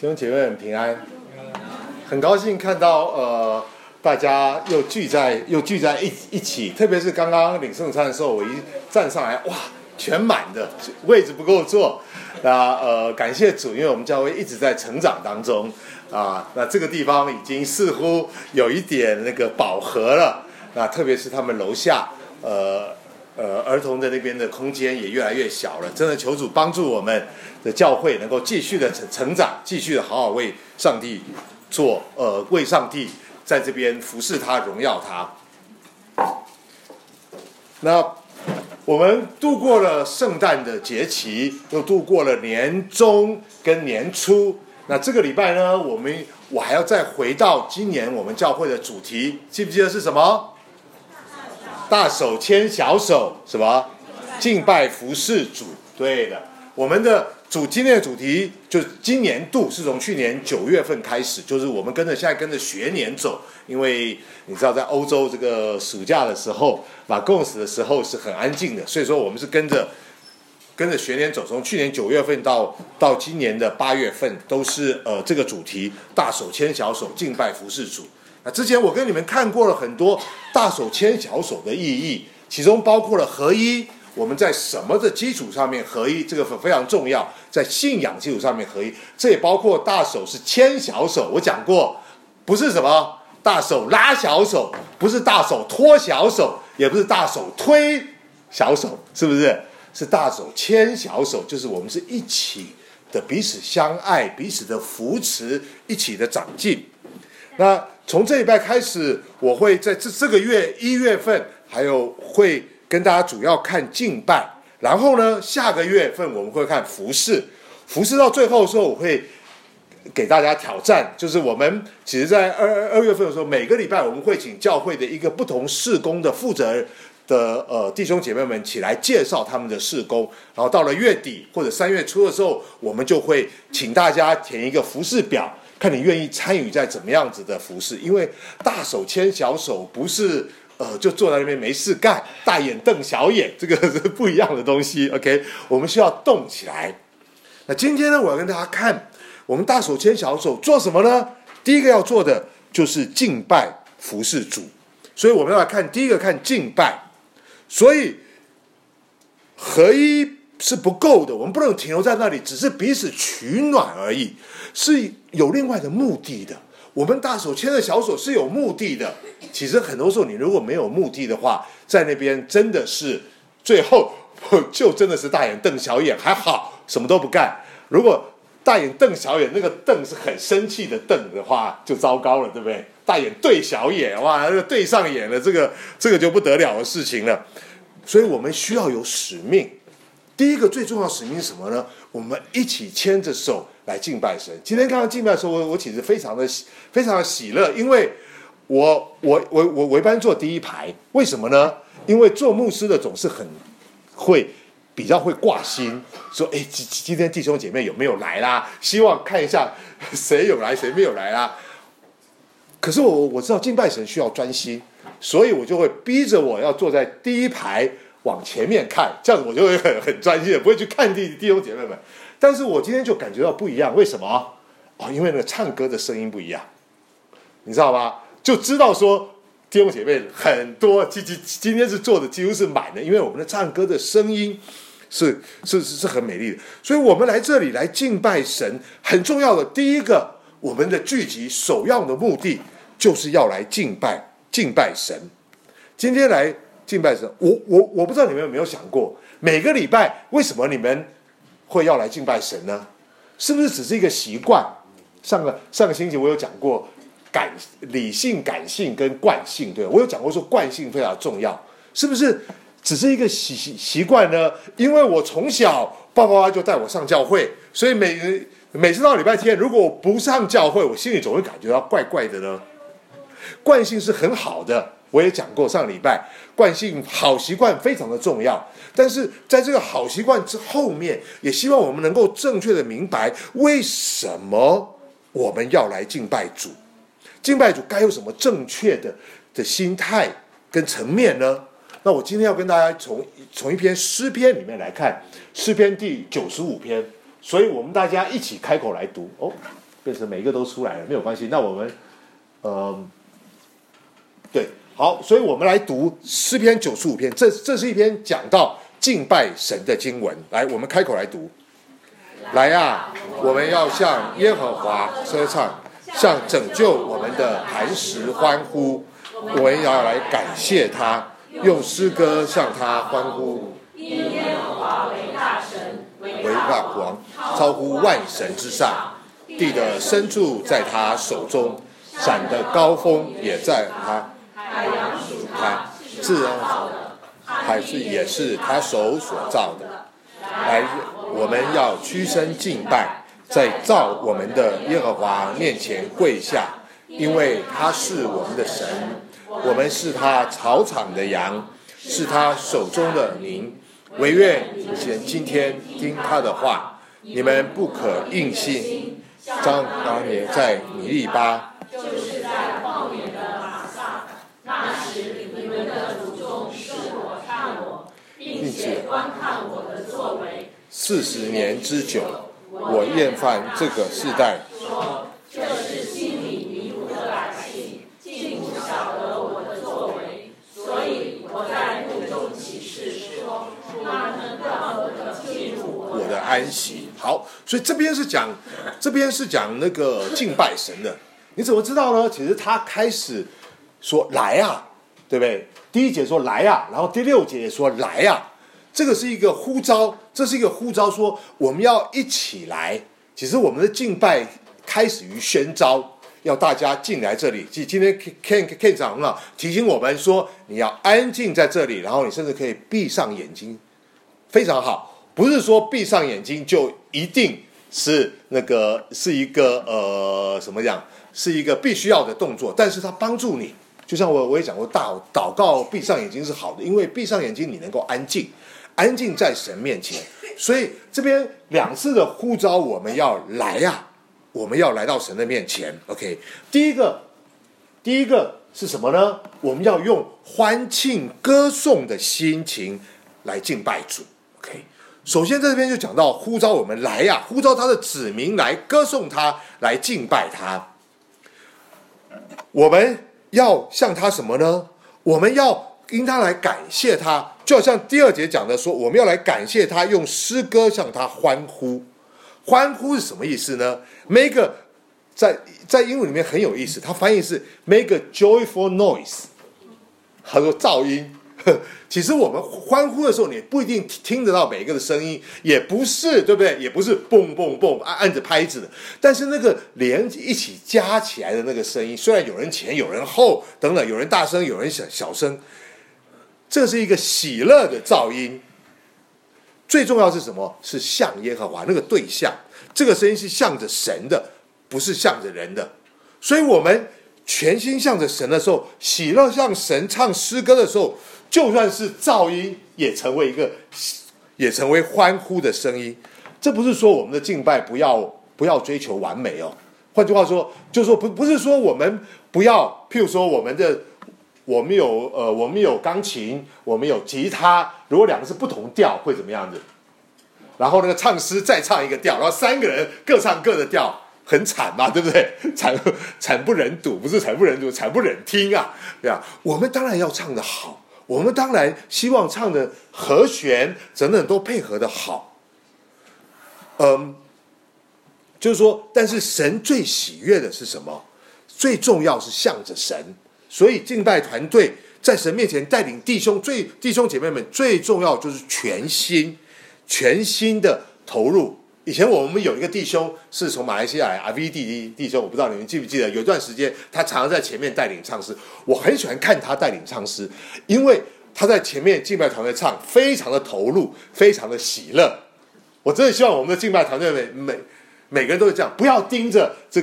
弟兄姐妹们平安，很高兴看到大家又聚在一起，特别是刚刚领圣餐的时候，我一站上来，哇，全满的，位置不够坐。那感谢主，因为我们教会一直在成长当中啊，那这个地方已经似乎有一点那个饱和了。那特别是他们楼下儿童的那边的空间也越来越小了，真的求主帮助我们的教会能够继续的成长，继续的好好为上帝做为上帝在这边服侍他，荣耀他。那我们度过了圣诞的节期，又度过了年中跟年初。那这个礼拜呢，我还要再回到今年我们教会的主题，记不记得是什么？大手牵小手，什么？敬拜服侍主。对的，我们的今年的主题就是今年度是从去年9月份开始，就是我们现在跟着学年走，因为你知道在欧洲这个暑假的时候，马共死的时候是很安静的，所以说我们是跟着学年走，从去年9月份到今年的8月份都是这个主题，大手牵小手，敬拜服侍主。那之前我跟你们看过了很多大手牵小手的意义，其中包括了合一，我们在什么的基础上面合一，这个非常重要，在信仰基础上面合一。这也包括大手是牵小手，我讲过，不是什么大手拉小手，不是大手拖小手，也不是大手推小手，是不是？是大手牵小手，就是我们是一起的彼此相爱，彼此的扶持，一起的长进。那从这礼拜开始，我会在这个月1月份，还有会跟大家主要看敬拜，然后呢，下个月份我们会看服侍到最后的时候，我会给大家挑战，就是我们其实在2月份的时候，每个礼拜我们会请教会的一个不同事工的负责人的弟兄姐妹们起来介绍他们的事工，然后到了月底或者3月初的时候，我们就会请大家填一个服事表，看你愿意参与在怎么样子的服事。因为大手牵小手不是就坐在那边没事干，大眼瞪小眼，这个是不一样的东西。 OK， 我们需要动起来。那今天呢，我要跟大家看我们大手牵小手做什么呢？第一个要做的就是敬拜服事主，所以我们要来看第一个，看敬拜。所以合一是不够的，我们不能停留在那里，只是彼此取暖而已，是有另外的目的的。我们大手牵着小手是有目的的。其实很多时候你如果没有目的的话，在那边真的是最后就真的是大眼瞪小眼，还好什么都不干。如果大眼瞪小眼，那个瞪是很生气的瞪的话，就糟糕了，对不对？大眼对小眼，哇，那个对上眼了，这个就不得了的事情了。所以我们需要有使命。第一个最重要的使命是什么呢？我们一起牵着手来敬拜神。今天刚刚敬拜的时候，我其实非常的喜乐，因为我一般坐第一排，为什么呢？因为做牧师的总是比较会挂心，说今天弟兄姐妹有没有来啦？希望看一下谁有来谁没有来啦。可是我知道敬拜神需要专心，所以我就会逼着我要坐在第一排往前面看，这样子我就会很专心的，不会去看弟兄姐妹们。但是我今天就感觉到不一样，为什么？因为那个唱歌的声音不一样，你知道吗？就知道说弟兄姐妹很多，今天是坐的几乎是满的，因为我们的唱歌的声音是很美丽的。所以我们来这里来敬拜神，很重要的第一个，我们的聚集首要的目的就是要来敬拜神。今天来敬拜神，我不知道你们有没有想过，每个礼拜为什么你们会要来敬拜神呢？是不是只是一个习惯？上个星期我有讲过理性、感性跟惯性，对，我有讲过说惯性非常重要，是不是只是一个习惯呢？因为我从小爸爸就带我上教会，所以每次到礼拜天，如果我不上教会，我心里总会感觉到怪怪的呢。惯性是很好的，我也讲过上礼拜，惯性好习惯非常的重要，但是在这个好习惯之后面，也希望我们能够正确的明白为什么我们要来敬拜主。敬拜主该有什么正确的心态跟层面呢？那我今天要跟大家从一篇诗篇里面来看，诗篇第95篇，所以我们大家一起开口来读。 变成每一个都出来了，没有关系。那我们对，好，所以我们来读诗篇95篇，这是一篇讲到敬拜神的经文。来，我们开口来读。来啊，我们要向耶和华歌唱，向拯救我们的磐石欢呼。我们要来感谢他，用诗歌向他欢呼。 因耶和华为大神， 为大王，超乎万神之上。地的深处在他手中，闪的高峰也在他。 海洋属他， 自然好的，海也是他手所造的。来，我们要屈身敬拜，在造我们的耶和华面前跪下，因为他是我们的神，我们是他草场的羊，是他手中的民。惟愿你们今天听他的话，你们不可硬心。当年在米利巴， 就是在旷野的马撒，那时你们的祖宗是我看我，并且观看我的作为 40年之久。我厌烦这个世代， 说这是心里迷糊的百姓，竟不晓得我的作为，所以我在怒中起誓说，他们让我进入我的安息。好，所以这边是讲那个敬拜神的。你怎么知道呢？其实他开始说来啊，对不对？第1节说来啊，然后第6节也说来啊，这个是一个呼召，这是一个呼召，说我们要一起来。其实我们的敬拜开始于宣召，要大家进来这里。今天 Ken 长老提醒我们说，你要安静在这里，然后你甚至可以闭上眼睛，非常好。不是说闭上眼睛就一定是是一个什么讲，是一个必须要的动作，但是它帮助你。就像我也讲过，祷告闭上眼睛是好的，因为闭上眼睛你能够安静在神面前。所以这边2次的呼召，我们要来啊，我们要来到神的面前。OK， 第一个是什么呢？我们要用欢庆歌颂的心情来敬拜主。OK， 首先在这边就讲到呼召我们来啊，呼召他的子民来歌颂他，来敬拜他。我们要向他什么呢？我们要因他来感谢他，就好像第2节讲的说，我们要来感谢他，用诗歌向他欢呼。欢呼是什么意思呢？ make a 在英文里面很有意思，它翻译是 make a joyful noise， 他说噪音。其实我们欢呼的时候，你不一定听得到每一个的声音，也不是，对不对？也不是蹦蹦蹦按着拍子的，但是那个连一起加起来的那个声音，虽然有人前有人后等等，有人大声有人小声，这是一个喜乐的噪音。最重要是什么？是向耶和华那个对象，这个声音是向着神的，不是向着人的。所以我们全心向着神的时候，喜乐向神唱诗歌的时候，就算是噪音也成为欢呼的声音。这不是说我们的敬拜不要追求完美哦。换句话说，就是说不是说我们不要，譬如说我们有钢琴，我们有吉他，如果2个是不同调会怎么样子？然后那个唱诗再唱一个调，然后3个人各唱各的调，很惨嘛，对不对？惨不忍睹，不是惨不忍睹，惨不忍听啊，对吧？我们当然要唱得好，我们当然希望唱的和弦等等都配合的好。就是说，但是神最喜悦的是什么？最重要是向着神。所以敬拜团队在神面前带领弟兄姐妹们，最重要就是全心的投入。以前我们有一个弟兄是从马来西亚来 RVD 弟兄，我不知道你们记不记得，有一段时间他常常在前面带领唱诗，我很喜欢看他带领唱诗，因为他在前面敬拜团队唱非常的投入，非常的喜乐。我真的希望我们的敬拜团队每个人都是这样，不要盯着这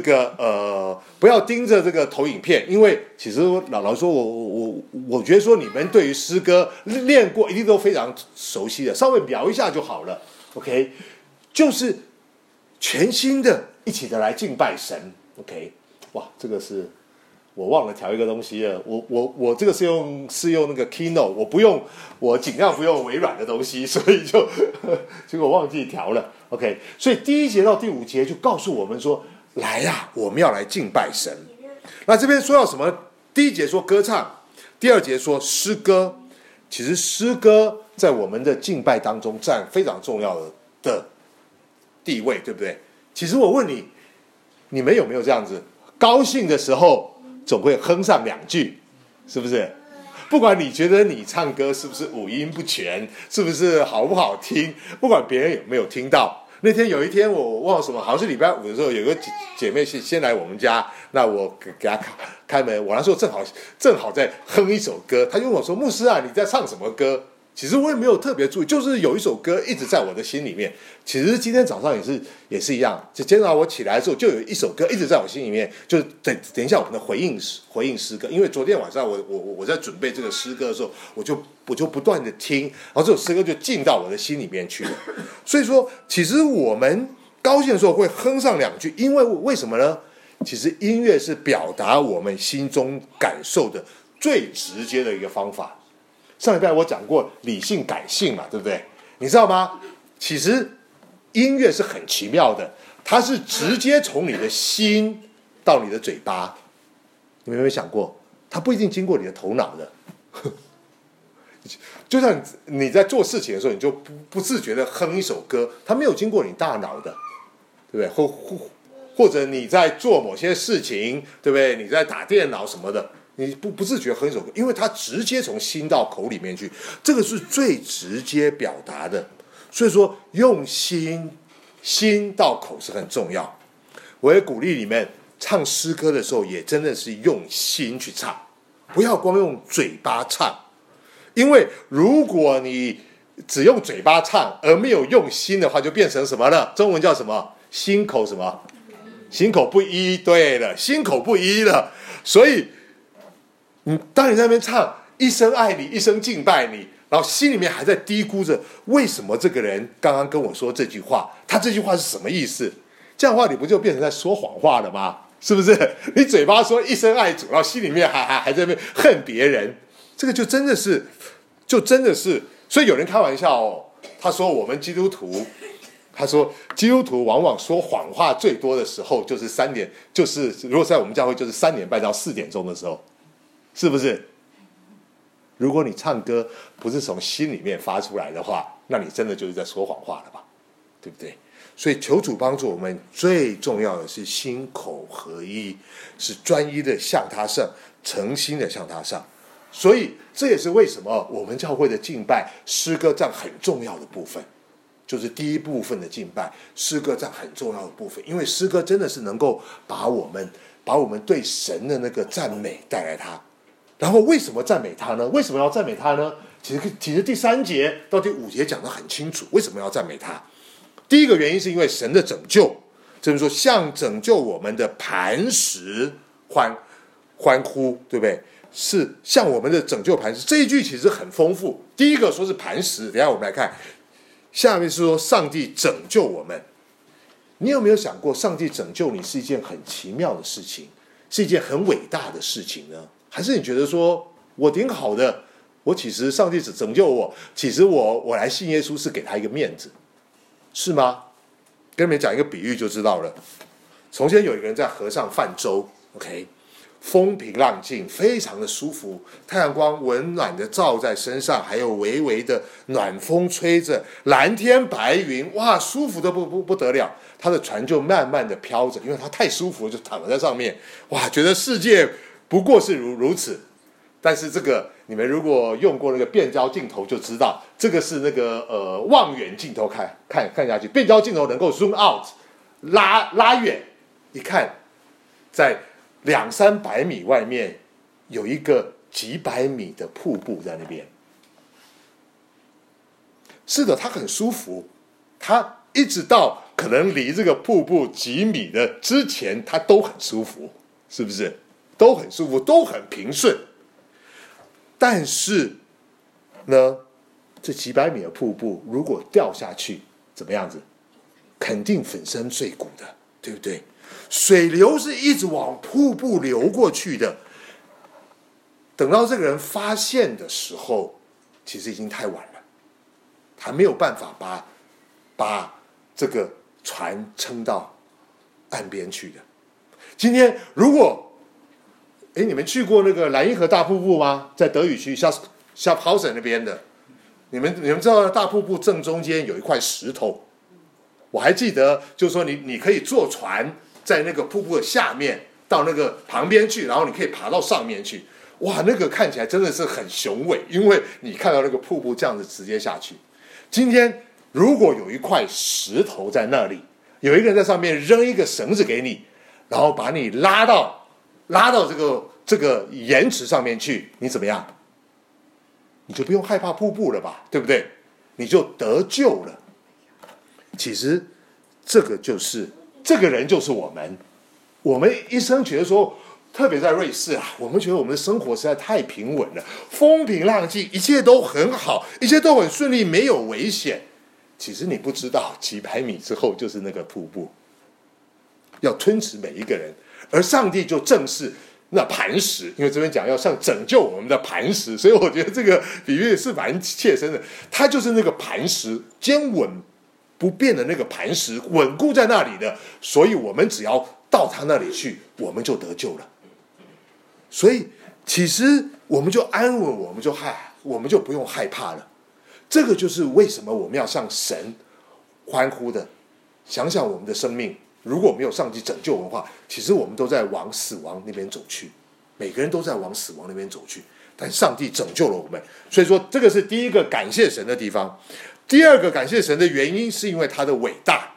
个投影片，因为其实老实说，我觉得说你们对于诗歌练过，一定都非常熟悉的，稍微瞄一下就好了。OK， 就是全心的一起的来敬拜神。OK， 哇，这个是我忘了调一个东西了，我这个是用那个 Keynote， 我尽量不用微软的东西，所以结果忘记调了。OK， 所以第1节到第5节就告诉我们说， 来呀，我们要来敬拜神。那这边说到什么？第一节说歌唱，第二节说诗歌。其实诗歌在我们的敬拜当中占非常重要的地位，对不对？其实我问你，你们有没有这样子？高兴的时候总会哼上2句，是不是？不管你觉得你唱歌是不是五音不全，是不是好不好听，不管别人有没有听到。那天有一天我忘了什么，好像是礼拜5的时候，有个姐妹先来我们家，那我给她开门，我那时候正好在哼一首歌，她就问我说：“牧师啊，你在唱什么歌？”其实我也没有特别注意，就是有一首歌一直在我的心里面。其实今天早上也是一样，就今天早上我起来的时候，就有一首歌一直在我心里面。就等一下我们的回应诗歌，因为昨天晚上我在准备这个诗歌的时候，我就不断的听，然后这首诗歌就进到我的心里面去了。所以说，其实我们高兴的时候会哼上2句，因为什么呢？其实音乐是表达我们心中感受的最直接的一个方法。上礼拜我讲过理性感性嘛，对不对？你知道吗？其实音乐是很奇妙的，它是直接从你的心到你的嘴巴。你们有没有想过，它不一定经过你的头脑的？就像你在做事情的时候，你就不自觉的哼一首歌，它没有经过你大脑的，对不对？或者你在做某些事情，对不对？你在打电脑什么的，你不自觉哼一首歌，因为它直接从心到口里面去，这个是最直接表达的。所以说，用心到口是很重要。我也鼓励你们唱诗歌的时候，也真的是用心去唱，不要光用嘴巴唱。因为如果你只用嘴巴唱而没有用心的话，就变成什么了？中文叫什么？心口什么？心口不一。对了，心口不一了。所以当你在那边唱一生爱你，一生敬拜你，然后心里面还在嘀咕着，为什么这个人刚刚跟我说这句话？他这句话是什么意思？这样的话，你不就变成在说谎话了吗？是不是？你嘴巴说一生爱主，然后心里面还在那边恨别人，这个就真的是，所以有人开玩笑哦，他说我们基督徒。他说，基督徒往往说谎话最多的时候，就是如果在我们教会，就是3点半到4点钟的时候，是不是？如果你唱歌不是从心里面发出来的话，那你真的就是在说谎话了吧，对不对？所以求主帮助我们，最重要的是心口合一，是专一的向他上，诚心的向他上。所以这也是为什么我们教会的敬拜诗歌占很重要的部分。就是第一部分的敬拜，诗歌占很重要的部分，因为诗歌真的是能够把我们对神的那个赞美带来他。然后为什么赞美他呢？为什么要赞美他呢？其实第3节到第5节讲得很清楚，为什么要赞美他。第一个原因是因为神的拯救，就是说向拯救我们的磐石欢呼，对不对？是向我们的拯救磐石。这一句其实很丰富。第一个说是磐石，等一下我们来看。下面是说上帝拯救我们。你有没有想过，上帝拯救你是一件很奇妙的事情，是一件很伟大的事情呢？还是你觉得说我挺好的，我其实上帝只拯救我，其实我来信耶稣是给他一个面子，是吗？跟你们讲一个比喻就知道了。从前有一个人在河上泛舟 ，OK， 风平浪静，非常的舒服，太阳光温暖的照在身上，还有微微的暖风吹着，蓝天白云，哇，舒服的不得了。他的船就慢慢的飘着，因为他太舒服了，就躺在上面，哇，觉得世界不过是如此。但是这个你们如果用过那个变焦镜头就知道，这个是那个望远镜头看下去，变焦镜头能够 zoom out 拉远，一看在200-300米外面有一个几百米的瀑布在那边。是的，它很舒服，它一直到可能离这个瀑布几米的之前，它都很舒服，是不是？都很舒服，都很平顺。但是呢，这几百米的瀑布如果掉下去，怎么样子？肯定粉身碎骨的，对不对？水流是一直往瀑布流过去的。等到这个人发现的时候，其实已经太晚了，他没有办法把这个船撑到岸边去的。今天如果你们去过那个莱茵河大瀑布吗？在德语区下泡省那边的，你们知道大瀑布正中间有一块石头，我还记得，就是说你可以坐船在那个瀑布的下面到那个旁边去，然后你可以爬到上面去。哇，那个看起来真的是很雄伟，因为你看到那个瀑布这样子直接下去。今天如果有一块石头在那里，有一个人在上面扔一个绳子给你，然后把你拉到这个岩池上面去，你怎么样？你就不用害怕瀑布了吧，对不对？你就得救了。其实这个人就是我们。我们一生觉得说，特别在瑞士啊，我们觉得我们的生活实在太平稳了，风平浪静，一切都很好，一切都很顺利，没有危险。其实你不知道，几百米之后就是那个瀑布，要吞噬每一个人。而上帝就正是那磐石，因为这边讲要像拯救我们的磐石，所以我觉得这个比喻是蛮切身的。它就是那个磐石，坚稳不变的那个磐石，稳固在那里的，所以我们只要到他那里去，我们就得救了。所以其实我们就安稳，我们就不用害怕了。这个就是为什么我们要向神欢呼的。想想我们的生命，如果没有上帝拯救的话，其实我们都在往死亡那边走去，每个人都在往死亡那边走去，但上帝拯救了我们。所以说这个是第一个感谢神的地方。第二个感谢神的原因是因为他的伟大，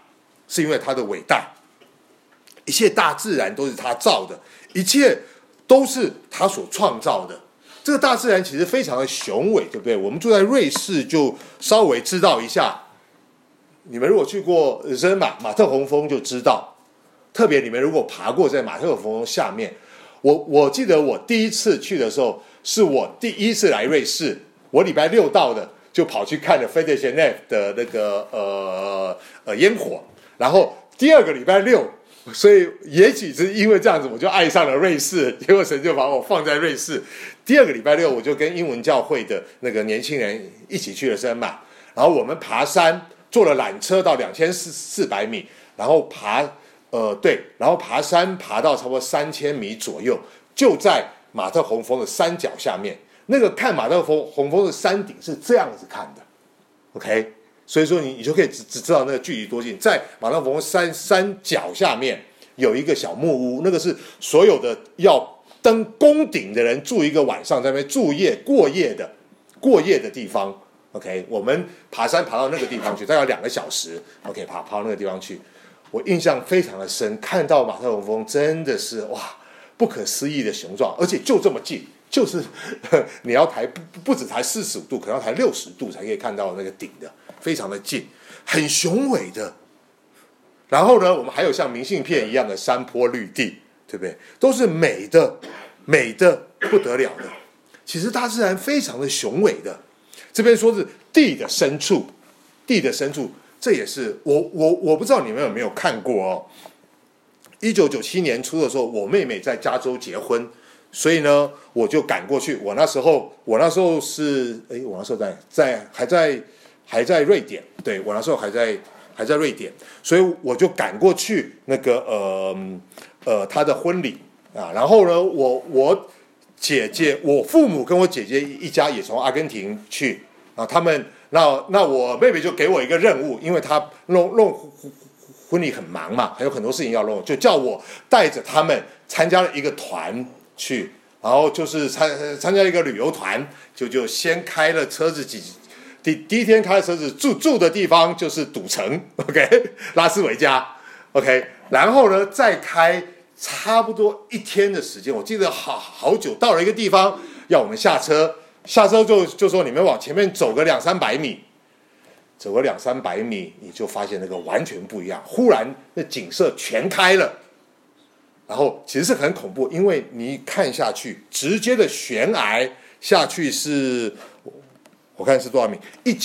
一切大自然都是他造的，一切都是他所创造的。这个大自然其实非常的雄伟，对不对？我们住在瑞士就稍微知道一下，你们如果去过马特洪峰就知道，特别你们如果爬过在马特洪峰下面，我记得我第一次去的时候，是我第一次来瑞士，我礼拜六到的，就跑去看了 Federico 的那个烟火，然后第二个礼拜六，所以也许是因为这样子，我就爱上了瑞士，结果神就把我放在瑞士。第二个礼拜六，我就跟英文教会的那个年轻人一起去了圣马，然后我们爬山，坐了缆车到2400米，然后爬山爬到差不多3000米左右，就在马特洪峰的山脚下面。那个看马特洪峰的山顶是这样子看的 ，OK， 所以说你就可以只知道那个距离多近。在马特洪峰山脚下面有一个小木屋，那个是所有的要登宫顶的人住一个晚上，在那边过夜的地方。OK， 我们爬山爬到那个地方去，大概2个小时。OK， 爬到那个地方去，我印象非常的深，看到马特洪峰真的是哇，不可思议的雄壮，而且就这么近。就是你要抬不止抬45度，可能要抬60度才可以看到那个顶的，非常的近，很雄伟的。然后呢，我们还有像明信片一样的山坡绿地，对不对？都是美的不得了的。其实大自然非常的雄伟的。这边说是地的深处，这也是我不知道你们有没有看过哦。1997年初的时候，我妹妹在加州结婚。所以呢，我就赶过去。我那时候是，我那时候还在瑞典，对，我那时候还在瑞典，所以我就赶过去那个他的婚礼啊。然后呢，我姐姐，我父母跟我姐姐一家也从阿根廷去啊。他们那我妹妹就给我一个任务，因为她弄婚礼很忙嘛，还有很多事情要弄，就叫我带着他们参加了一个团。去，然后就是参加一个旅游团，就先开了车子第一天开了车子住的地方就是赌城 ，OK， 拉斯维加 ，OK， 然后呢再开差不多1天的时间，我记得好久，到了一个地方要我们下车就说你们往前面走个200-300米，走个200-300米，你就发现那个完全不一样，忽然那景色全开了。然后其实是很恐怖，因为你看下去，直接的悬崖下去是，我看是多少米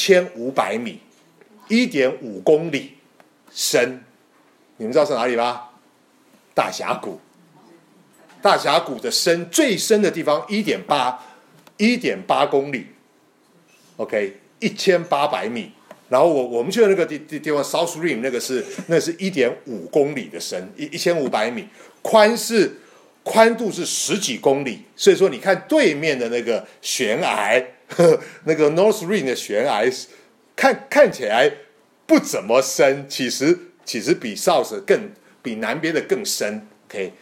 ？1500米，1.5公里深。你们知道是哪里吗？大峡谷。大峡谷的最深的地方1.8公里。OK，1800米。 然后我们去的那个地方 South Rim 那是 1.5 公里的深，1500米，宽度是10几公里，所以说你看对面的那个悬崖，那个 North Rim 的悬崖，看起来不怎么深，其实比 South 比南边的更深。OK，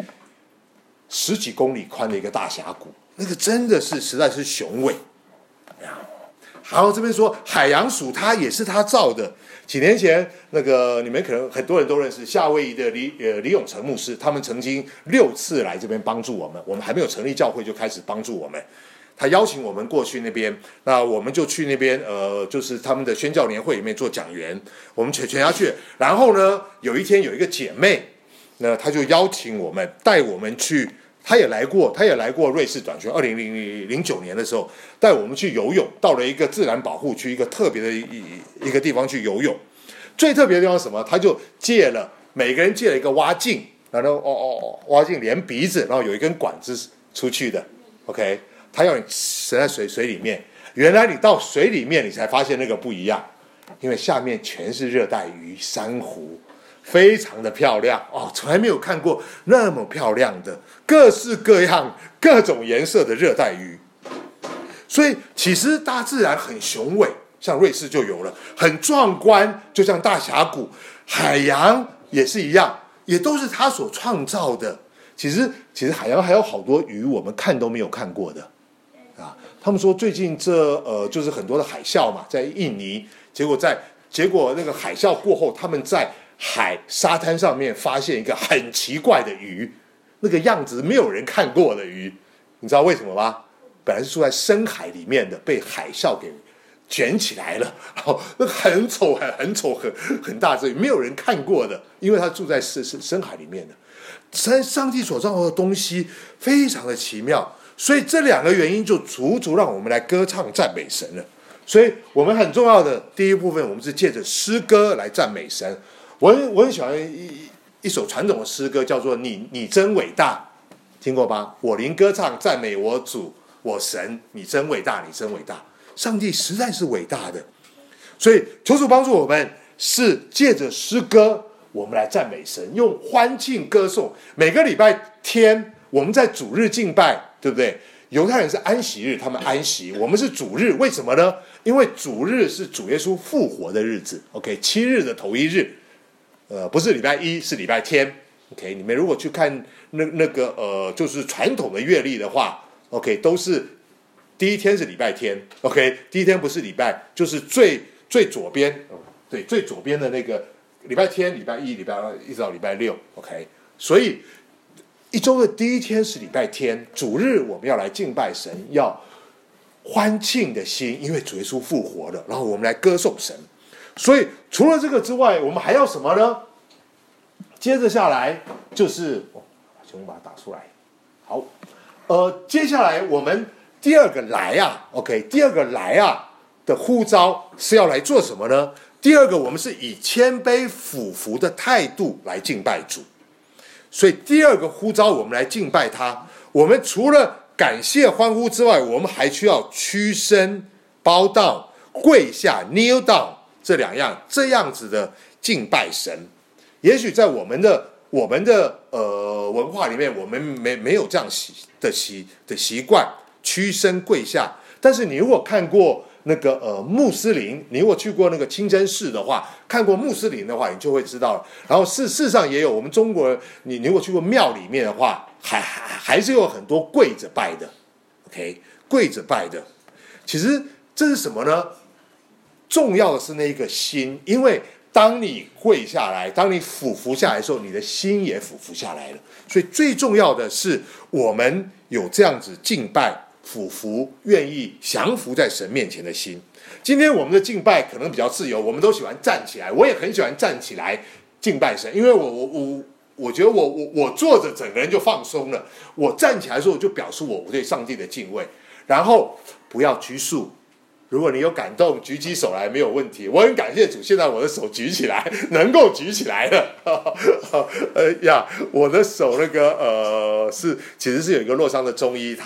10几公里宽的一个大峡谷，那个真的是实在是雄伟。好，这边说海洋署它也是他造的。几年前，那个你们可能很多人都认识夏威夷的李永成牧师，他们曾经6次来这边帮助我们。我们还没有成立教会就开始帮助我们。他邀请我们过去那边，那我们就去那边，就是他们的宣教年会里面做讲员，我们全家去。然后呢，有一天有一个姐妹，那他就邀请我们，带我们去。他也来过瑞士短宣，2009年的时候带我们去游泳，到了一个自然保护区，一个特别的一个地方去游泳。最特别的地方是什么？他就每个人借了一个蛙镜，然后蛙镜连鼻子，然后有一根管子出去的。OK， 他要你沉在水里面。原来你到水里面，你才发现那个不一样，因为下面全是热带鱼、珊瑚。非常的漂亮哦，从来没有看过那么漂亮的各式各样、各种颜色的热带鱼。所以其实大自然很雄伟，像瑞士就有了，很壮观，就像大峡谷。海洋也是一样，也都是他所创造的。其实海洋还有好多鱼我们看都没有看过的啊。他们说最近就是很多的海啸嘛，在印尼，结果那个海啸过后，他们在沙滩上面发现一个很奇怪的鱼，那个样子没有人看过的鱼，你知道为什么吗？本来是住在深海里面的，被海啸给卷起来了，然后那个很丑很大只鱼，没有人看过的，因为它住在深海里面的。上帝所造的东西非常的奇妙，所以这2个原因就足让我们来歌唱赞美神了。所以我们很重要的第一部分，我们是借着诗歌来赞美神。我很喜欢一首传统的诗歌，叫做你真伟大，听过吧？我灵歌唱赞美我主我神，你真伟大，你真伟大。上帝实在是伟大的，所以求主帮助我们，是借着诗歌我们来赞美神，用欢庆歌颂。每个礼拜天我们在主日敬拜，对不对？犹太人是安息日，他们安息，我们是主日。为什么呢？因为主日是主耶稣复活的日子。 OK，7 日的头1日，不是礼拜1，是礼拜天。 OK， 你们如果去看那个就是传统的月历的话， OK， 都是第一天是礼拜天。 OK， 第一天不是礼拜，就是最左边，对，最左边的那个礼拜天、礼拜1、礼拜2一直到礼拜6。 OK， 所以一周的第一天是礼拜天，主日我们要来敬拜神，要欢庆的心，因为主耶稣复活了，然后我们来歌颂神。所以除了这个之外，我们还要什么呢？接着下来就是请我把它打出来。好，接下来我们第二个来啊 ，OK， 第二个来啊的呼召是要来做什么呢？第二个，我们是以谦卑俯伏的态度来敬拜主。所以第二个呼召，我们来敬拜他。我们除了感谢欢呼之外，我们还需要屈身、bow down、跪下 kneel down 这样子的敬拜神。也许在我们的文化里面，我们没有这样的习惯，屈身跪下。但是你如果看过那个穆斯林，你如果去过那个清真寺的话，看过穆斯林的话，你就会知道了。然后事实上也有我们中国人，你如果去过庙里面的话，还是有很多跪着拜的。 OK， 跪着拜的。其实这是什么呢？重要的是那个心，因为当你跪下来，当你俯伏下来的时候，你的心也俯伏下来了。所以最重要的是我们有这样子敬拜、俯伏、愿意降服在神面前的心。今天我们的敬拜可能比较自由，我们都喜欢站起来，我也很喜欢站起来敬拜神，因为我觉得我坐着整个人就放松了，我站起来的时候就表示我对上帝的敬畏。然后不要拘束，如果你有感动举起手来没有问题。我很感谢主，现在我的手举起来，能够举起来了。我的手那个其实是有一个洛桑的中医，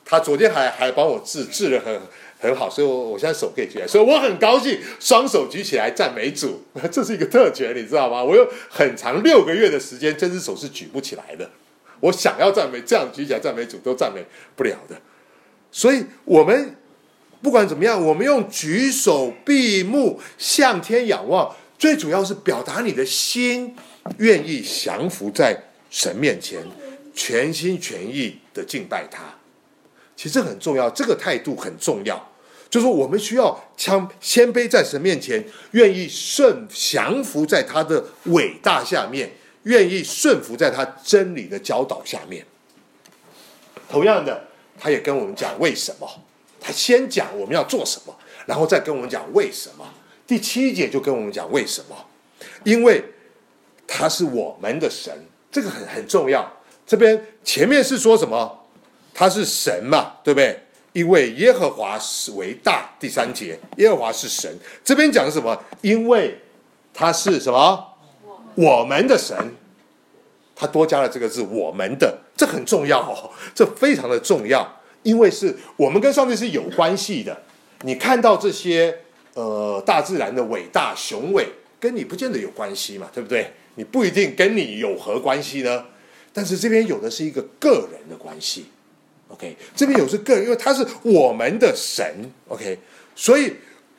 他昨天还帮我治得很好，所以我现在手可以举起来，所以我很高兴，双手举起来赞美主，这是一个特权，你知道吗？我有很长6个月的时间，这只手是举不起来的，我想要赞美，这样举起来赞美主都赞美不了的。所以我们不管怎么样，我们用举手闭目向天仰望，最主要是表达你的心愿意降服在神面前，全心全意的敬拜他。其实这很重要，这个态度很重要，就是我们需要谦卑在神面前，愿意降服在他的伟大下面，愿意顺服在他真理的教导下面。同样的，他也跟我们讲为什么，他先讲我们要做什么，然后再跟我们讲为什么。第7节就跟我们讲为什么，因为他是我们的神，这个很重要。这边前面是说什么？他是神嘛，对不对？因为耶和华是为大。第3节，耶和华是神。这边讲的什么？因为他是什么？我们的神。他多加了这个字，我们的，这很重要哦，这非常的重要，因为是我们跟上帝是有关系的。你看到这些大自然的伟大雄伟，跟你不见得有关系嘛，对不对？你不一定跟你有何关系呢？但是这边有的是一个个人的关系。OK， 这边有是个人，因为他是我们的神。OK， 所以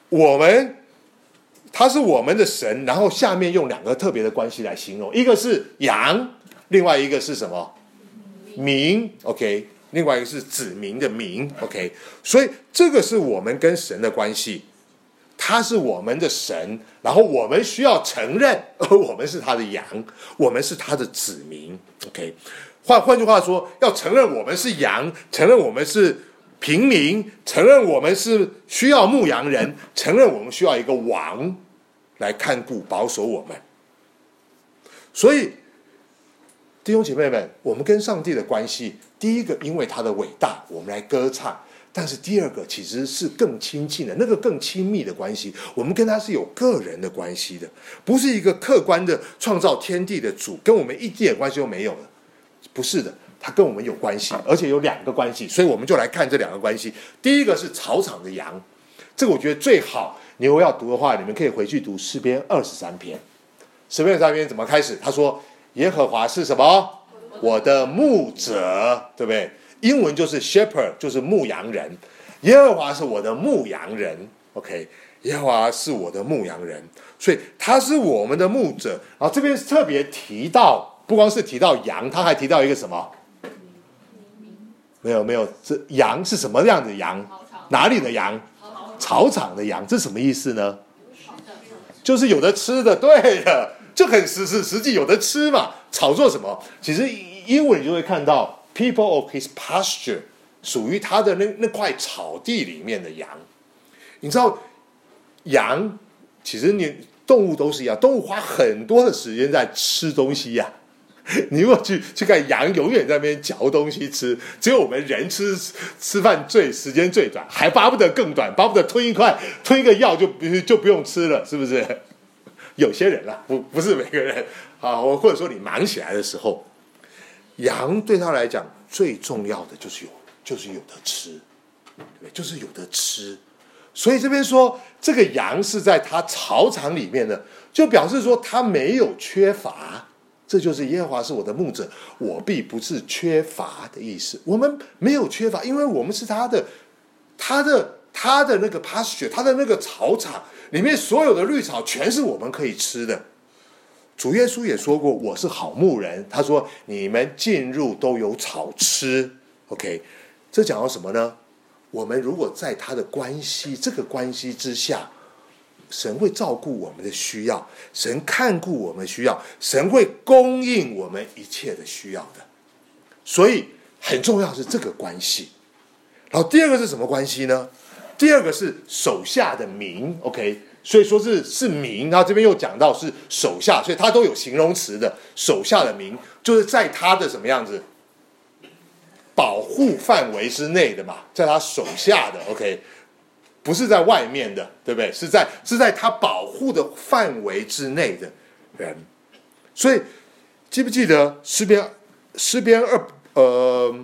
他是我们的神，然后下面用2个特别的关系来形容，一个是羊，另外一个是什么？民。OK， 另外一个是子民的民。OK， 所以这个是我们跟神的关系，他是我们的神，然后我们需要承认我们是他的羊，我们是他的子民。OK， 换句话说，要承认我们是羊，承认我们是平民，承认我们是需要牧羊人，承认我们需要一个王来看顾保守我们。所以弟兄姐妹们，我们跟上帝的关系，第一个因为他的伟大我们来歌唱，但是第二个其实是更亲近的，那个更亲密的关系，我们跟他是有个人的关系的，不是一个客观的创造天地的主跟我们一点关系都没有的，不是的，他跟我们有关系，而且有2个关系，所以我们就来看这2个关系。第一个是草场的羊，这个我觉得最好，你如果要读的话，你们可以回去读诗篇23篇。诗篇23篇怎么开始？他说耶和华是什么？我的牧者，对不对？英文就是 shepherd， 就是牧羊人。耶和华是我的牧羊人。 OK， 耶和华是我的牧羊人，所以他是我们的牧者。然后这边特别提到，不光是提到羊，他还提到一个什么？没有，这羊是什么样的羊？哪里的羊？草场的羊。这什么意思呢？就是有的吃的。对了，就很实际，有的吃嘛。草做什么？其实英文你就会看到 people of his pasture， 属于他的那块草地里面的羊。你知道羊其实动物都是一样，动物花很多的时间在吃东西呀。你如果去看羊，永远在那边嚼东西吃，只有我们人吃饭时间最短，还巴不得更短，巴不得吞一个药就不用吃了，是不是？有些人啦，不是每个人啊，或者说你忙起来的时候，羊对他来讲最重要的就是有得吃，对，就是有得吃。所以这边说这个羊是在他草场里面的，就表示说他没有缺乏。这就是耶和华是我的牧者，我必不是缺乏的意思。我们没有缺乏，因为我们是他的那个 pasture， 他的那个草场里面所有的绿草全是我们可以吃的。主耶稣也说过，我是好牧人，他说你们进入都有草吃。 OK， 这讲到什么呢？我们如果在他的这个关系之下，神会照顾我们的需要，神看顾我们需要，神会供应我们一切的需要的。所以很重要是这个关系。然后第二个是什么关系呢？第二个是手下的民。 OK， 所以说是民，然后这边又讲到是手下，所以它都有形容词的。手下的民就是在他的什么样子保护范围之内的嘛，在他手下的。 OK，不是在外面的，对不对？是在他保护的范围之内的人。所以记不记得诗篇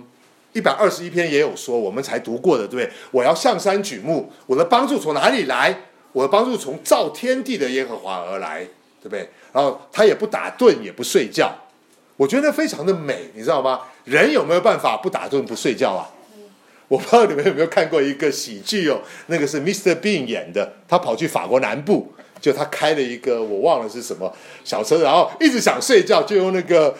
121篇也有说，我们才读过的，对不对？我要向山举目，我的帮助从哪里来？我的帮助从造天地的耶和华而来，对不对？然后他也不打盹，也不睡觉，我觉得非常的美，你知道吗？人有没有办法不打盹不睡觉啊？我不知道你们有没有看过一个喜剧哦，那个是 Mr. Bean 演的，他跑去法国南部，就他开了一个我忘了是什么小车，然后一直想睡觉，就用那个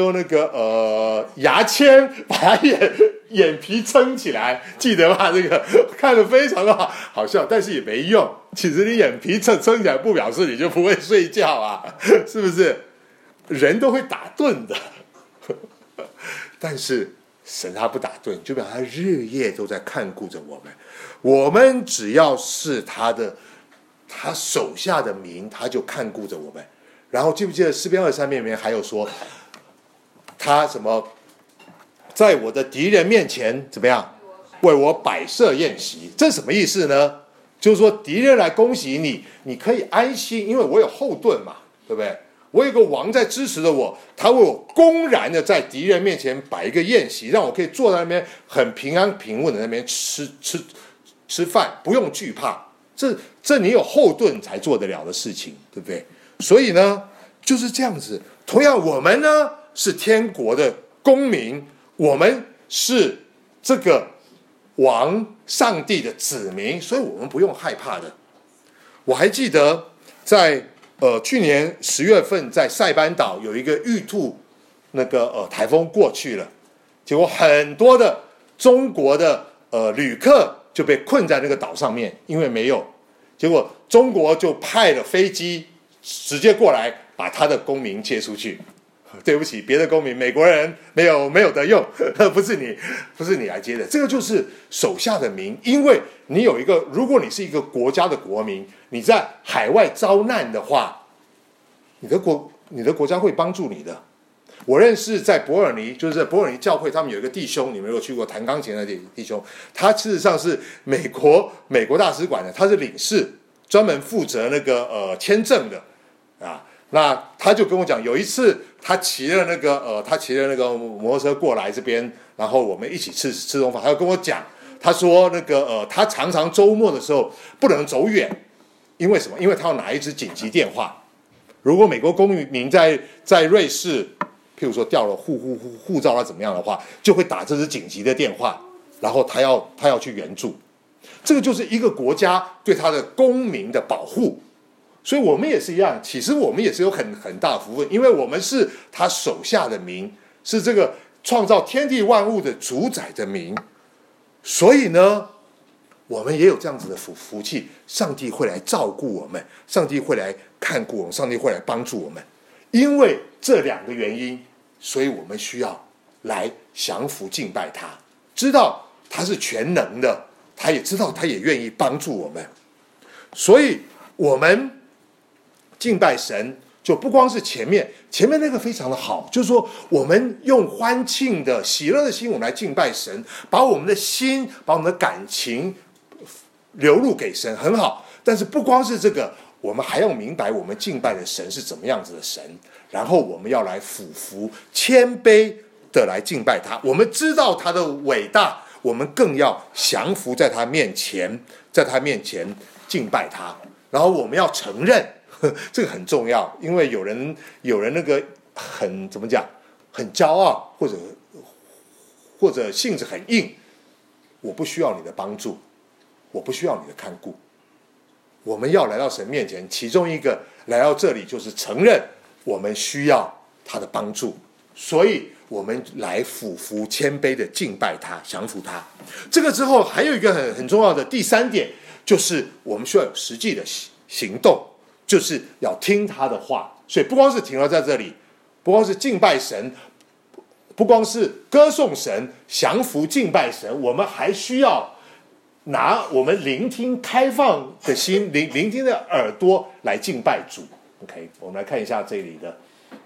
牙签把他眼皮撑起来，记得吧？这个看得非常的好笑，但是也没用。其实你眼皮撑起来不表示你就不会睡觉啊，是不是？人都会打盹的，但是神他不打盹，就表示他日夜都在看顾着我们。我们只要是他手下的民，他就看顾着我们。然后记不记得诗篇23篇里面还有说，他什么在我的敌人面前怎么样为我摆设宴席？这是什么意思呢？就是说敌人来攻击你，你可以安心，因为我有后盾嘛，对不对？我有个王在支持着我，他为我公然的在敌人面前摆一个宴席，让我可以坐在那边很平安平稳的那边吃饭，不用惧怕。这你有后盾才做得了的事情，对不对？所以呢，就是这样子。同样，我们呢是天国的公民，我们是这个王上帝的子民，所以我们不用害怕的。我还记得在去年10月份在塞班岛有一个玉兔台风过去了，结果很多的中国的旅客就被困在那个岛上面，因为没有，结果中国就派了飞机直接过来把他的公民接出去。对不起，别的公民美国人没有得用，不是你来接的，这个就是手下的民。因为你有如果你是一个国家的国民，你在海外遭难的话，你的国家会帮助你的。我认识在伯尔尼，就是在伯尔尼教会，他们有一个弟兄，你们有去过弹钢琴的弟兄，他事实上是美国大使馆的，他是领事，专门负责签证的啊。那他就跟我讲，有一次他骑了那个摩托车过来这边，然后我们一起吃中饭。他就跟我讲，他说他常常周末的时候不能走远，因为什么？因为他要拿一支紧急电话。如果美国公民在瑞士，譬如说掉了护照啊怎么样的话，就会打这支紧急的电话，然后他要去援助。这个就是一个国家对他的公民的保护。所以我们也是一样，其实我们也是有很大的福分，因为我们是他手下的民，是这个创造天地万物的主宰的民。所以呢，我们也有这样子的福气，上帝会来照顾我们，上帝会来看顾我们，上帝会来帮助我们。因为这2个原因，所以我们需要来降服敬拜他，知道他是全能的，他也知道他也愿意帮助我们。所以我们敬拜神就不光是前面那个非常的好，就是说我们用欢庆的喜乐的心，我们来敬拜神，把我们的心把我们的感情流入给神，很好。但是不光是这个，我们还要明白我们敬拜的神是怎么样子的神，然后我们要来俯伏谦卑的来敬拜他。我们知道他的伟大，我们更要降服在他面前敬拜他。然后我们要承认，这个很重要，因为有人那个怎么讲，很骄傲，或者性子很硬，我不需要你的帮助，我不需要你的看顾。我们要来到神面前，其中一个来到这里就是承认我们需要他的帮助，所以我们来俯伏谦卑的敬拜他，降服他。这个之后还有一个很重要的第3点，就是我们需要有实际的行动，就是要听他的话。所以不光是停留在这里，不光是敬拜神，不光是歌颂神，降服敬拜神，我们还需要拿我们聆听开放的心，聆听的耳朵来敬拜主。 OK， 我们来看一下这里的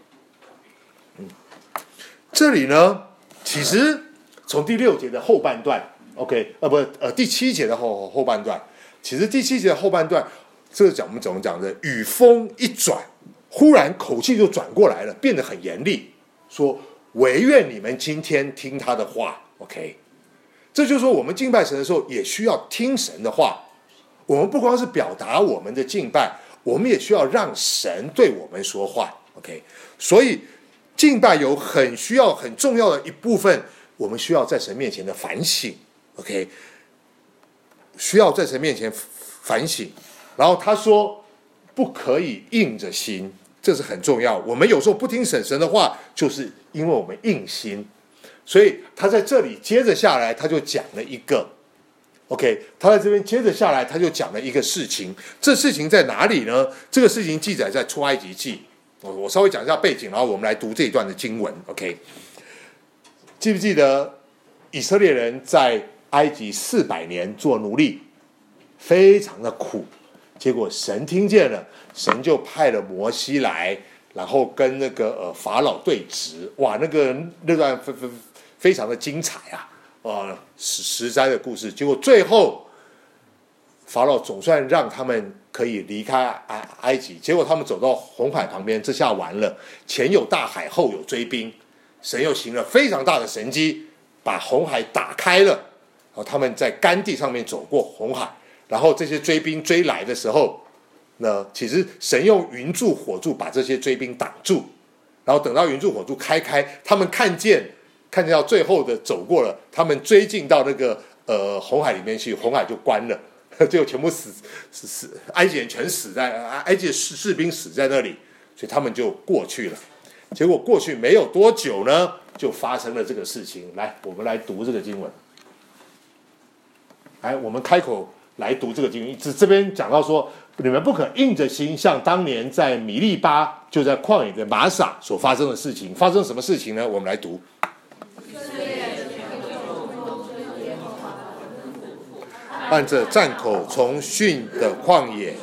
这里呢，其实从第6节的后半段 OK， 第7节的后半段，其实第7节的后半段，这个我们怎么讲的？语风一转，忽然口气就转过来了，变得很严厉，说唯愿你们今天听他的话， OK， 这就是说我们敬拜神的时候也需要听神的话。我们不光是表达我们的敬拜，我们也需要让神对我们说话。OK， 所以敬拜有很重要的一部分，我们需要在神面前的反省。OK， 需要在神面前反省。然后他说不可以硬着心，这是很重要。我们有时候不听神的话，就是因为我们硬心。所以他在这里接着下来，他就讲了一个 OK， 他在这边接着下来，他就讲了一个事情。这事情在哪里呢？这个事情记载在出埃及记。我稍微讲一下背景，然后我们来读这一段的经文。OK， 记不记得以色列人在埃及400年做奴隶，非常的苦。结果神听见了，神就派了摩西来，然后跟那个法老对峙。哇，那段非常的精彩啊！十灾的故事。结果最后法老总算让他们可以离开埃及。结果他们走到红海旁边，这下完了，前有大海，后有追兵。神又行了非常大的神迹，把红海打开了，然后他们在干地上面走过红海。然后这些追兵追来的时候，那其实神用云柱火柱把这些追兵挡住，然后等到云柱火柱开，他们看见到最后的走过了，他们追进到那个红海里面去，红海就关了，结果全部死，埃及人全死在埃及的士兵死在那里，所以他们就过去了。结果过去没有多久呢，就发生了这个事情。来，我们来读这个经文。来，我们开口来读这个经文。这边讲到说，你们不可硬着心，像当年在米利巴，就在旷野的玛撒所发生的事情。发生什么事情呢？我们来读。按着站口从逊的旷野，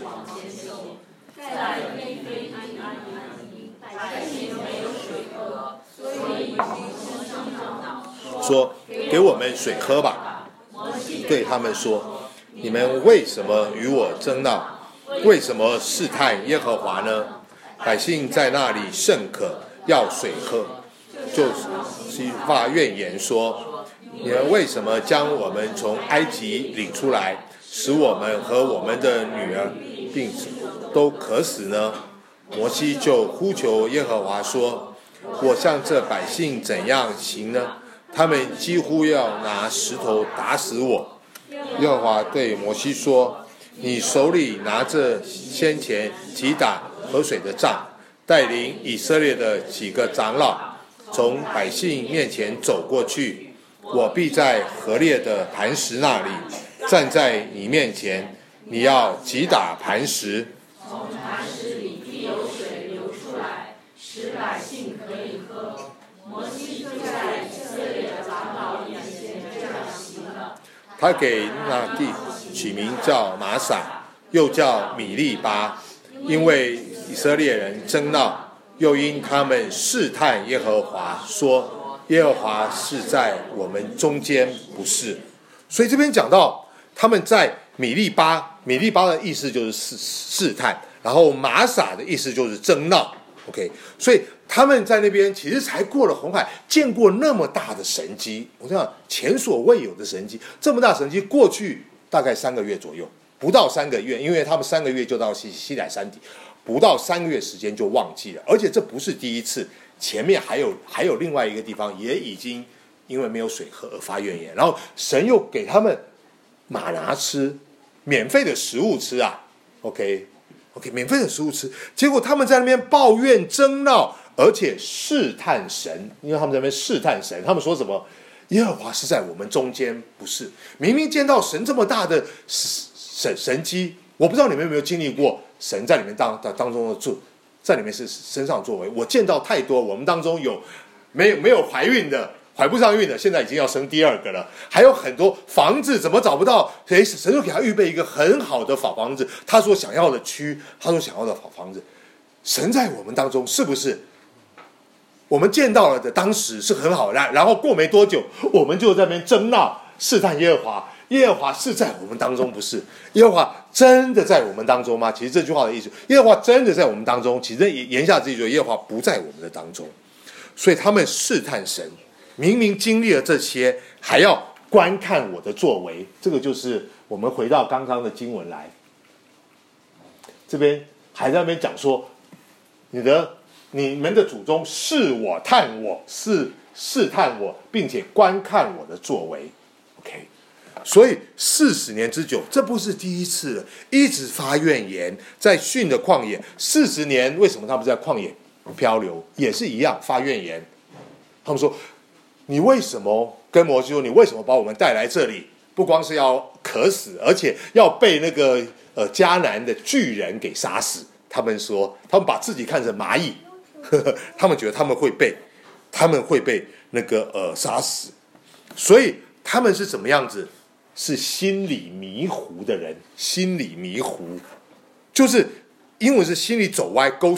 说给我们水喝吧。对他们说，你们为什么与我争闹？为什么试探耶和华呢？百姓在那里甚渴，要水喝，就发怨言说，你们为什么将我们从埃及领出来，使我们和我们的女儿病都渴死呢？摩西就呼求耶和华说，我向这百姓怎样行呢？他们几乎要拿石头打死我。耶和华对摩西说，你手里拿着先前击打河水的杖，带领以色列的几个长老从百姓面前走过去，我必在河裂的磐石那里站在你面前，你要击打磐石，从磐石里必有水流出来，使百姓可以喝。摩西就在以色列的长老面前这样行了。他给那地取名叫玛撒，又叫米利巴，因为以色列人争闹，又因他们试探耶和华，说耶和华是在我们中间，不是。所以这边讲到他们在米利巴，米利巴的意思就是试探，然后玛撒的意思就是争闹。OK， 所以他们在那边其实才过了红海，见过那么大的神迹，我想前所未有的神迹，这么大神迹过去大概3个月左右，不到3个月，因为他们3个月就到西乃山底，不到3个月时间就忘记了。而且这不是第一次，前面还有另外一个地方也已经因为没有水喝而发怨言，然后神又给他们玛拿吃，免费的食物吃啊。OK， 免费的食物吃，结果他们在那边抱怨争闹，而且试探神，因为他们在那边试探神，他们说什么？耶和华是在我们中间，不是？明明见到神这么大的神迹，我不知道你们有没有经历过神在你们当中的在你们身上作为。我见到太多，我们当中有没有怀孕的，怀不上孕的，现在已经要生第2个了，还有很多房子怎么找不到，神就给他预备一个很好的房子，他所想要的区，他所想要的房子。神在我们当中是不是？我们见到了的当时是很好的，然后过没多久，我们就在那边争闹，试探耶和华。耶和华是在我们当中，不是？耶和华真的在我们当中吗？其实这句话的意思，耶和华真的在我们当中，其实言下之意就是耶和华不在我们的当中。所以他们试探神，明明经历了这些， 还要观看我的作为。这个就是我们回到刚刚的经文来，这边还在那边讲说，你们的祖宗试我探我，试探我，并且观看我的作为。 OK， 所以40年之久，这不是第一次了，一直发怨言，在训的旷野40年，为什么他们在旷野漂流？也是一样发怨言。他们说，你为什么跟摩西说，你为什么把我们带来这里？不光是要渴死，而且要被那个迦南的巨人给杀死。他们说，他们把自己看成蚂蚁，他们觉得他们会被那个杀死，所以他们是怎么样子？是心里迷糊的人，心里迷糊，就是英文是心里走歪 ，go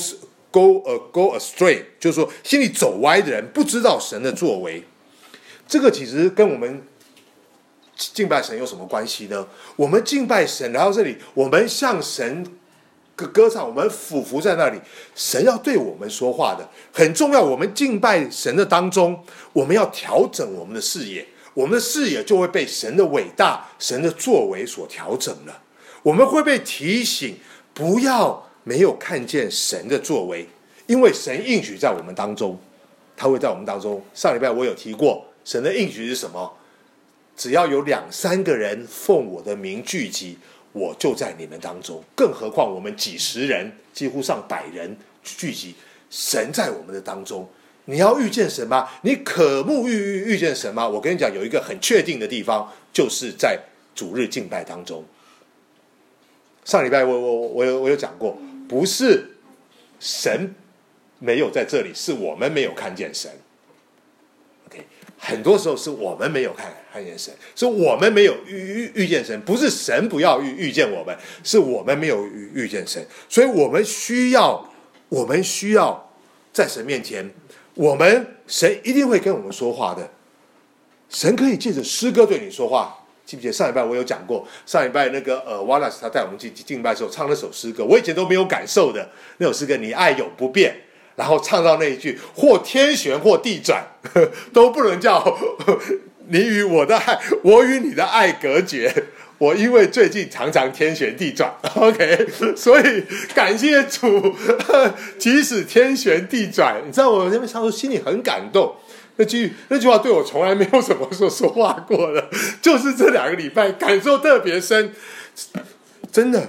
astray， 就是说心里走歪的人不知道神的作为。这个其实跟我们敬拜神有什么关系呢？我们敬拜神来到这里，我们向神歌唱，我们俯伏在那里，神要对我们说话的，很重要。我们敬拜神的当中，我们要调整我们的视野，我们的视野就会被神的伟大、神的作为所调整了。我们会被提醒，不要没有看见神的作为，因为神应许在我们当中，他会在我们当中。上礼拜我有提过，神的应许是什么？只要有2、3个人奉我的名聚集，我就在你们当中。更何况我们几十人，几乎上100人聚集，神在我们的当中。你要遇见神吗？你渴慕遇见神吗？我跟你讲，有一个很确定的地方，就是在主日敬拜当中。上礼拜我有讲过，不是神没有在这里，是我们没有看见神。OK， 很多时候是我们没有看见神，是我们没有遇见神，不是神不要遇见我们，是我们没有遇见神。所以我们需要在神面前，神一定会跟我们说话的。神可以借着诗歌对你说话。记不记得上礼拜我有讲过？上礼拜那个Wallace 他带我们敬拜的时候唱那首诗歌，我以前都没有感受的那首诗歌，你爱永不变。然后唱到那一句，或天旋或地转，都不能叫你与我的爱，我与你的爱隔绝。我因为最近常常天旋地转 ，OK， 所以感谢主，即使天旋地转，你知道我那边唱说心里很感动。那句话对我从来没有什么说话过的，就是这2个礼拜感受特别深，真的，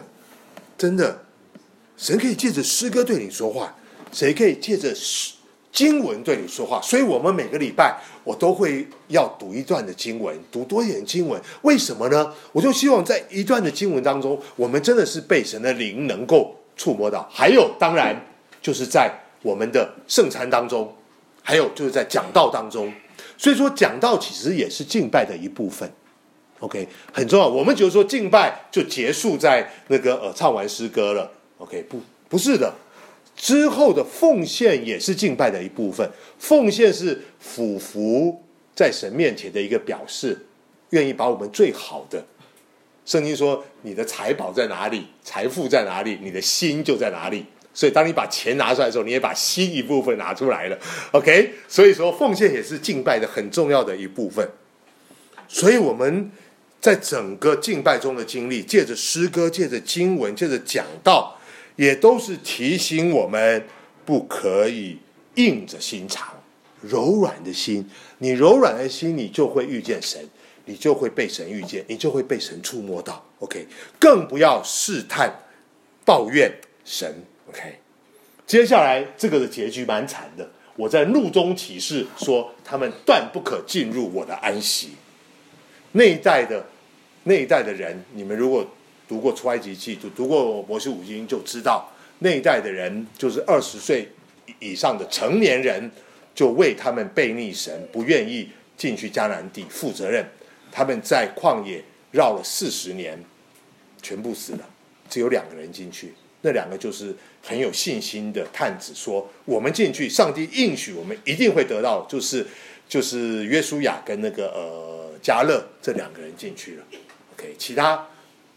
神可以借着诗歌对你说话，谁可以借着经文对你说话？所以我们每个礼拜我都会要读一段的经文，读多一点经文。为什么呢？我就希望在一段的经文当中，我们真的是被神的灵能够触摸到。还有，当然就是在我们的圣餐当中。还有就是在讲道当中，所以说讲道其实也是敬拜的一部分 ，OK， 很重要。我们觉得说敬拜就结束在那个唱完诗歌了 ，OK， 不是的，之后的奉献也是敬拜的一部分。奉献是俯伏在神面前的一个表示，愿意把我们最好的。圣经说，你的财宝在哪里，财富在哪里，你的心就在哪里。所以当你把钱拿出来的时候，你也把心一部分拿出来了 ，OK？ 所以说奉献也是敬拜的很重要的一部分。所以我们在整个敬拜中的经历，借着诗歌，借着经文，借着讲道，也都是提醒我们不可以硬着心肠，柔软的心。你柔软的心，你就会遇见神，你就会被神遇见，你就会被神触摸到 ，OK？ 更不要试探、抱怨神。OK， 接下来这个的结局蛮惨的。我在怒中起誓说，他们断不可进入我的安息。那一代的人，你们如果读过出埃及记，读过摩西五经，就知道那一代的人就是20岁以上的成年人，就为他们悖逆神，不愿意进去迦南地负责任。他们在旷野绕了40年，全部死了，只有2个人进去。那2个就是很有信心的探子说，我们进去，上帝应许我们一定会得到，就是约书亚跟那个迦勒这2个人进去了 ，OK， 其他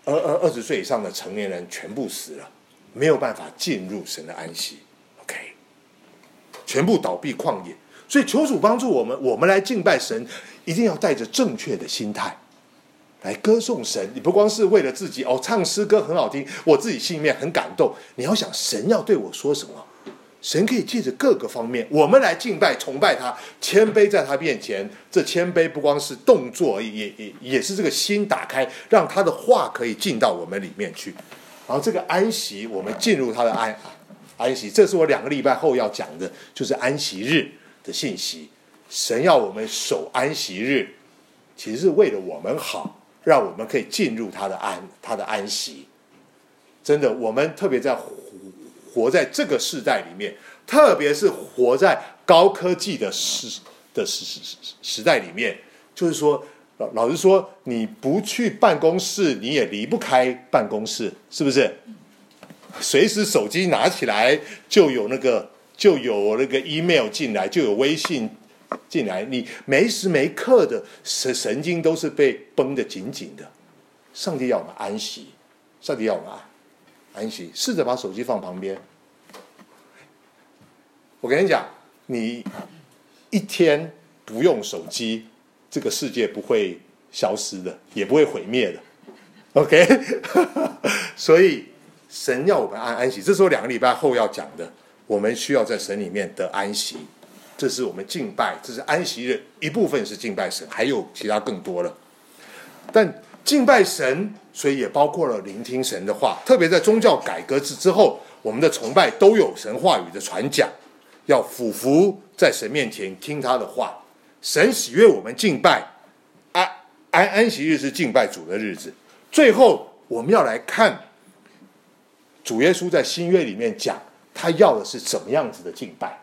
20岁以上的成年人全部死了，没有办法进入神的安息 ，OK， 全部倒闭旷野。所以求主帮助我们来敬拜神， 一定要带着正确的心态来歌颂神。你不光是为了自己唱诗歌很好听，我自己心里面很感动，你要想神要对我说什么。神可以借着各个方面，我们来敬拜崇拜他，谦卑在他面前。这谦卑不光是动作，也是这个心打开，让他的话可以进到我们里面去。然后这个安息，我们进入他的安息，这是我2个礼拜后要讲的，就是安息日的信息。神要我们守安息日，其实是为了我们好，让我们可以进入他的安息。真的，我们特别在活在这个世代里面，特别是活在高科技的时代里面，就是说，老实说，你不去办公室，你也离不开办公室，是不是？随时手机拿起来就有那个 email 进来，就有微信进来，你没时没刻的神经都是被绷得紧紧的。上帝要我们安息，上帝要我们安息，试着把手机放旁边。我跟你讲，你一天不用手机，这个世界不会消失的，也不会毁灭的。OK， 所以神要我们安息，这是我2个礼拜后要讲的。我们需要在神里面得安息，这是我们敬拜，这是安息日一部分是敬拜神，还有其他更多了。但敬拜神，所以也包括了聆听神的话，特别在宗教改革之后，我们的崇拜都有神话语的传讲，要俯伏在神面前听他的话。神喜悦我们敬拜，安息日是敬拜主的日子。最后我们要来看主耶稣在新约里面讲他要的是怎么样子的敬拜。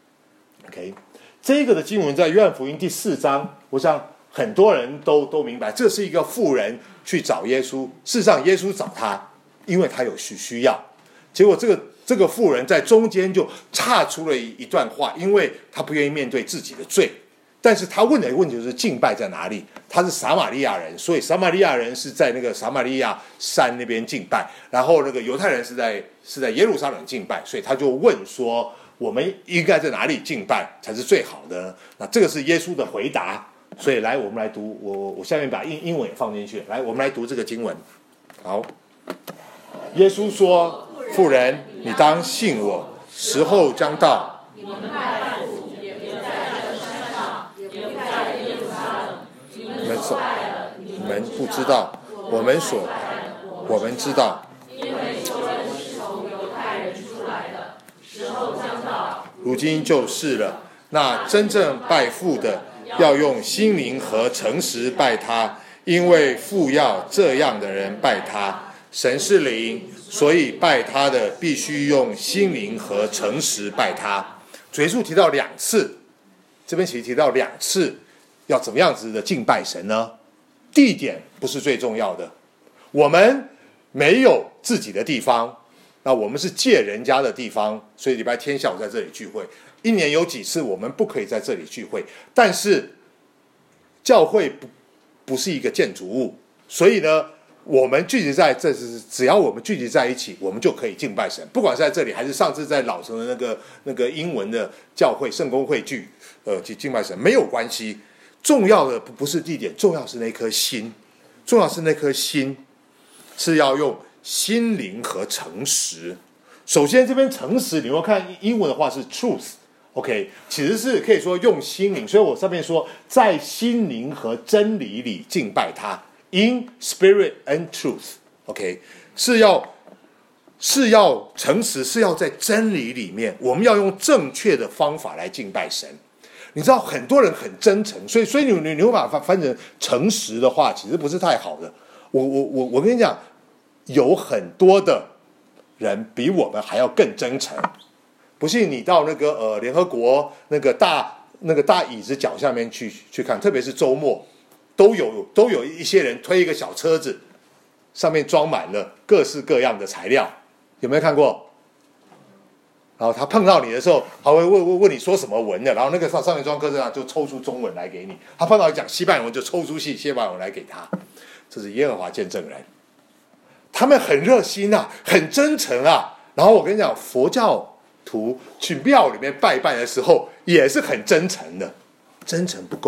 OK， 这个的经文在约翰福音第4章，我想很多人都明白，这是一个妇人去找耶稣，事实上耶稣找他，因为他有需要。结果这个妇人在中间就岔出了一段话，因为他不愿意面对自己的罪，但是他问的一个问题就是敬拜在哪里？他是撒玛利亚人，所以撒玛利亚人是在那个撒玛利亚山那边敬拜，然后那个犹太人是在耶路撒冷敬拜，所以他就问说，我们应该在哪里敬拜才是最好的呢？那这个是耶稣的回答。所以来，我们来读，我下面把英文也放进去。来，我们来读这个经文。好，耶稣说：“妇人，你当信我，时候将到。你们拜父，也不在这山上，也不在耶路撒冷。你们所拜的，你们不知道；我们所拜的，我们知道。因为救恩是从犹太人出来的，时候将到，如今就是了。那真正拜父的，要用心灵和诚实拜他，因为父要这样的人拜他。神是灵，所以拜他的必须用心灵和诚实拜他。主耶稣提到2次，这边其实提到2次，要怎么样子的敬拜神呢？地点不是最重要的，我们没有自己的地方，那我们是借人家的地方，所以礼拜天下午在这里聚会。1年有几次我们不可以在这里聚会，但是教会不是一个建筑物，所以呢，我们聚集在这，只要我们聚集在一起，我们就可以敬拜神。不管是在这里，还是上次在老城的那个英文的教会圣公会聚，敬拜神没有关系。重要的不是地点，重要是那颗心，重要是那颗心是要用心灵和诚实。首先，这边诚实，你会看英文的话是 truth。OK， 其实是可以说用心灵，所以我上面说在心灵和真理里敬拜他 ，in spirit and truth。OK， 是要诚实，是要在真理里面，我们要用正确的方法来敬拜神。你知道很多人很真诚，所以你会把它翻成诚实的话，其实不是太好的。我跟你讲，有很多的人比我们还要更真诚。不信你到那个联合国那个大椅子脚下面去看，特别是周末，都有一些人推一个小车子，上面装满了各式各样的材料，有没有看过？然后他碰到你的时候，他会问你说什么文的，然后那个上面装各式各样就抽出中文来给你。他碰到讲西班牙文就抽出西班牙文来给他。这是耶和华见证人，他们很热心啊，很真诚啊。然后我跟你讲，佛教徒去庙里面拜拜的时候也是很真诚的，真诚不够，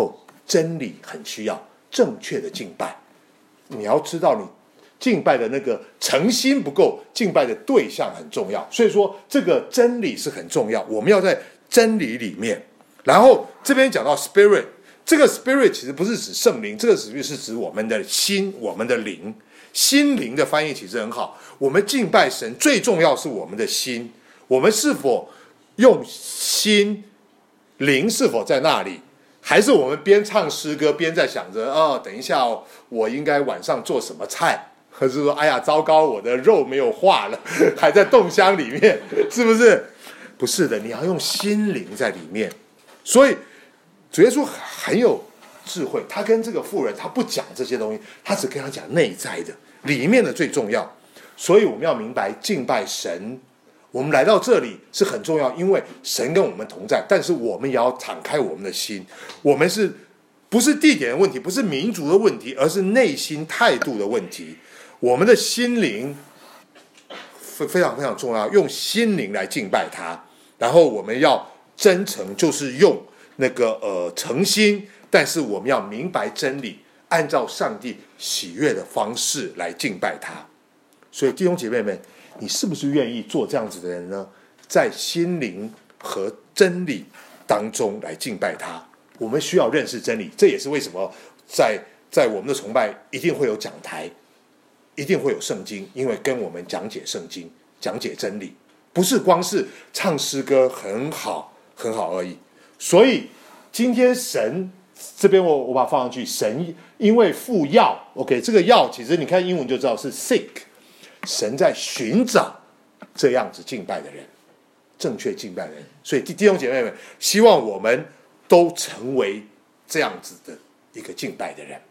真理很需要正确的敬拜。你要知道你敬拜的那个诚心不够，敬拜的对象很重要，所以说这个真理是很重要，我们要在真理里面。然后这边讲到 spirit， 这个 spirit 其实不是指圣灵，这个 spirit 是指我们的心，我们的灵。心灵的翻译其实很好，我们敬拜神最重要是我们的心，我们是否用心，灵是否在那里，还是我们边唱诗歌边在想着等一下我应该晚上做什么菜，或是说哎呀糟糕我的肉没有化了还在冻箱里面，是不是？不是的，你要用心灵在里面。所以主耶稣很有智慧，他跟这个妇人他不讲这些东西，他只跟他讲内在的里面的最重要。所以我们要明白敬拜神，我们来到这里是很重要，因为神跟我们同在，但是我们也要敞开我们的心。我们不是地点的问题，不是民族的问题，而是内心态度的问题。我们的心灵非常非常重要，用心灵来敬拜他。然后我们要真诚，就是用那个诚心，但是我们要明白真理，按照上帝喜悦的方式来敬拜他。所以弟兄姐妹们，你是不是愿意做这样子的人呢？在心灵和真理当中来敬拜他。我们需要认识真理，这也是为什么在我们的崇拜一定会有讲台，一定会有圣经，因为跟我们讲解圣经，讲解真理，不是光是唱诗歌很好很好而已。所以今天神这边我把它放上去，神因为付药 OK， 这个药其实你看英文就知道是 seek， 神在寻找这样子敬拜的人，正确敬拜的人。所以弟兄姐妹们，希望我们都成为这样子的一个敬拜的人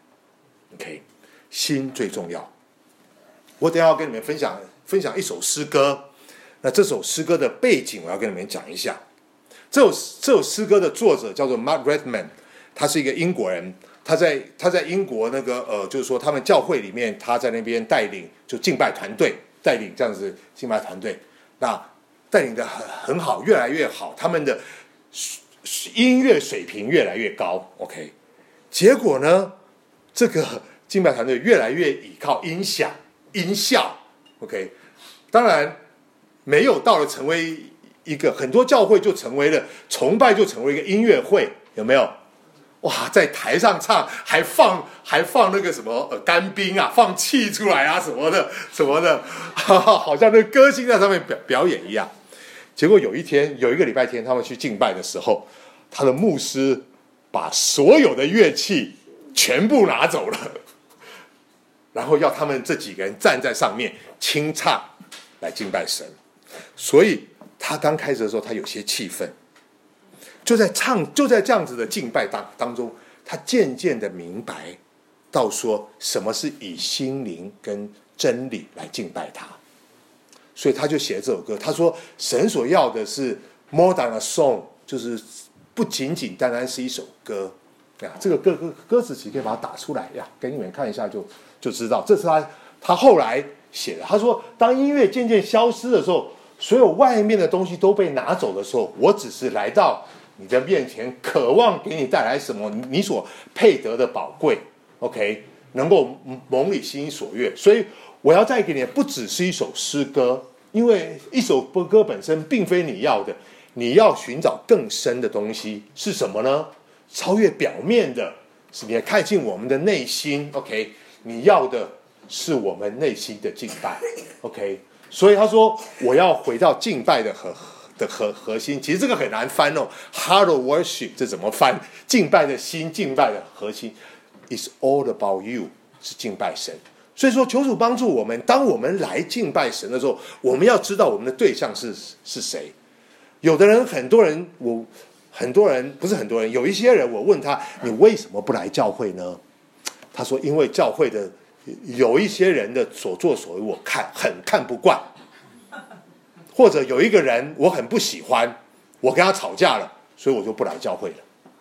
OK， 心最重要。我等一下要跟你们分享一首诗歌，那这首诗歌的背景我要跟你们讲一下。这首诗歌的作者叫做 Mark Redman， 他是一个英国人，他在英国那个就是说他们教会里面，他在那边带领就敬拜团队，带领这样子敬拜团队，那带领的很好，越来越好，他们的音乐水平越来越高 OK。 结果呢，这个敬拜团队越来越依靠音效 OK， 当然没有到了成为一个，很多教会就成为了崇拜，就成为一个音乐会，有没有？哇，在台上唱还放那个什么干冰啊，放气出来啊什么的，好像那个歌星在上面表演一样。结果有一个礼拜天，他们去敬拜的时候，他的牧师把所有的乐器全部拿走了，然后要他们这几个人站在上面清唱来敬拜神。所以他刚开始的时候他有些气愤，就在这样子的敬拜当中，他渐渐的明白到说什么是以心灵跟真理来敬拜他。所以他就写了这首歌，他说神所要的是 more than a song， 就是不仅仅单单是一首歌呀。这个歌词其实可以把它打出来呀，给你们看一下就知道。这是他后来写的。他说当音乐渐渐消失的时候，所有外面的东西都被拿走的时候，我只是来到你的面前，渴望给你带来什么你所配得的宝贵 OK， 能够蒙你心所悦。所以我要再给你不只是一首诗歌，因为一首歌本身并非你要的，你要寻找更深的东西是什么呢？超越表面的，是你看进我们的内心 OK， 你要的是我们内心的敬拜 OK。 所以他说我要回到敬拜的核心。其实这个很难翻哦 ，Heart of worship 这怎么翻？敬拜的心，敬拜的核心 ，It's all about you， 是敬拜神。所以说求主帮助我们，当我们来敬拜神的时候，我们要知道我们的对象是谁。有的人，很多人不是很多人，有一些人我问他，你为什么不来教会呢？他说因为教会的有一些人的所作所为我很看不惯，或者有一个人我很不喜欢，我跟他吵架了，所以我就不来教会了。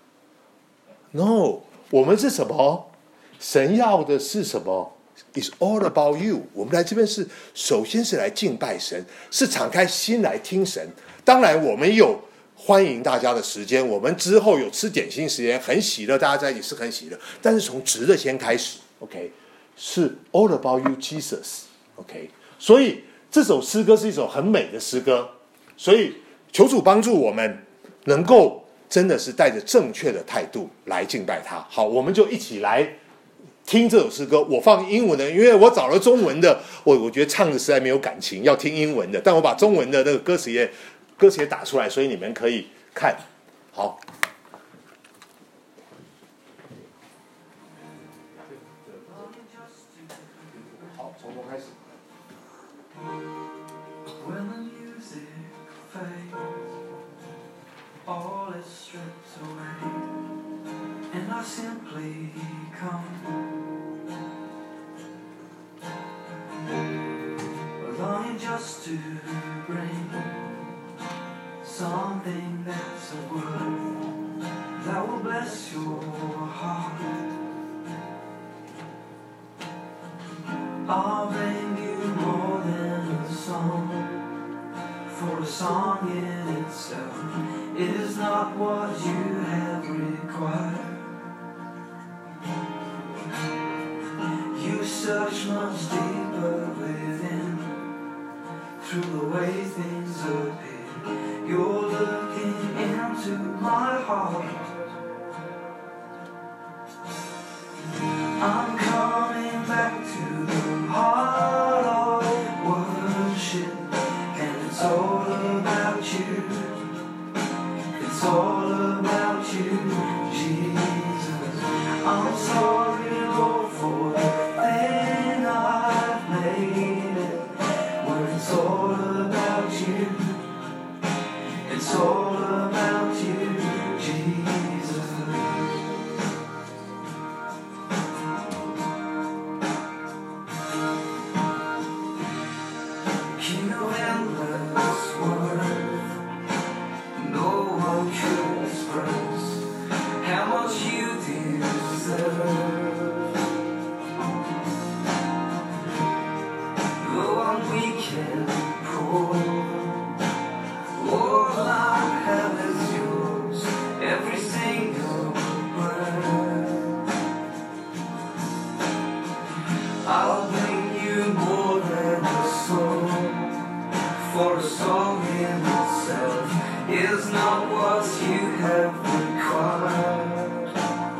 No， 我们是什么？神要的是什么？ It's all about you。 我们来这边首先是来敬拜神，是敞开心来听神。当然我们有欢迎大家的时间。我们之后有吃点心时间，很喜乐，大家在一起是很喜乐。但是从直的先开始 ，OK， 是 All About You Jesus，OK， 所以这首诗歌是一首很美的诗歌，所以求主帮助我们能够真的是带着正确的态度来敬拜他。好，我们就一起来听这首诗歌。我放英文的，因为我找了中文的，我觉得唱的实在没有感情，要听英文的。但我把中文的那个歌词也打出来，所以你们可以看。好，好，从头开始。 When the music fades, all is stripped away, and I simply come, longing just to bring something that's a word that will bless your heart. I'll bring you more than a song, for a song in itself is not what you have required. You search much deeper within, through the way things appear. You're looking into my heart. I'm coming back to the heart of worship, and it's all about you. It's all about you, Jesus. I'm sorry, Lord, for the thing I've made it, where it's all about you. It's all about you, Jesus. King of endless worth, no one could express how much you deserve. Though I'm weak and poor, all I have is yours, every single word. I'll bring you more than a song, for a song in itself is not what you have required.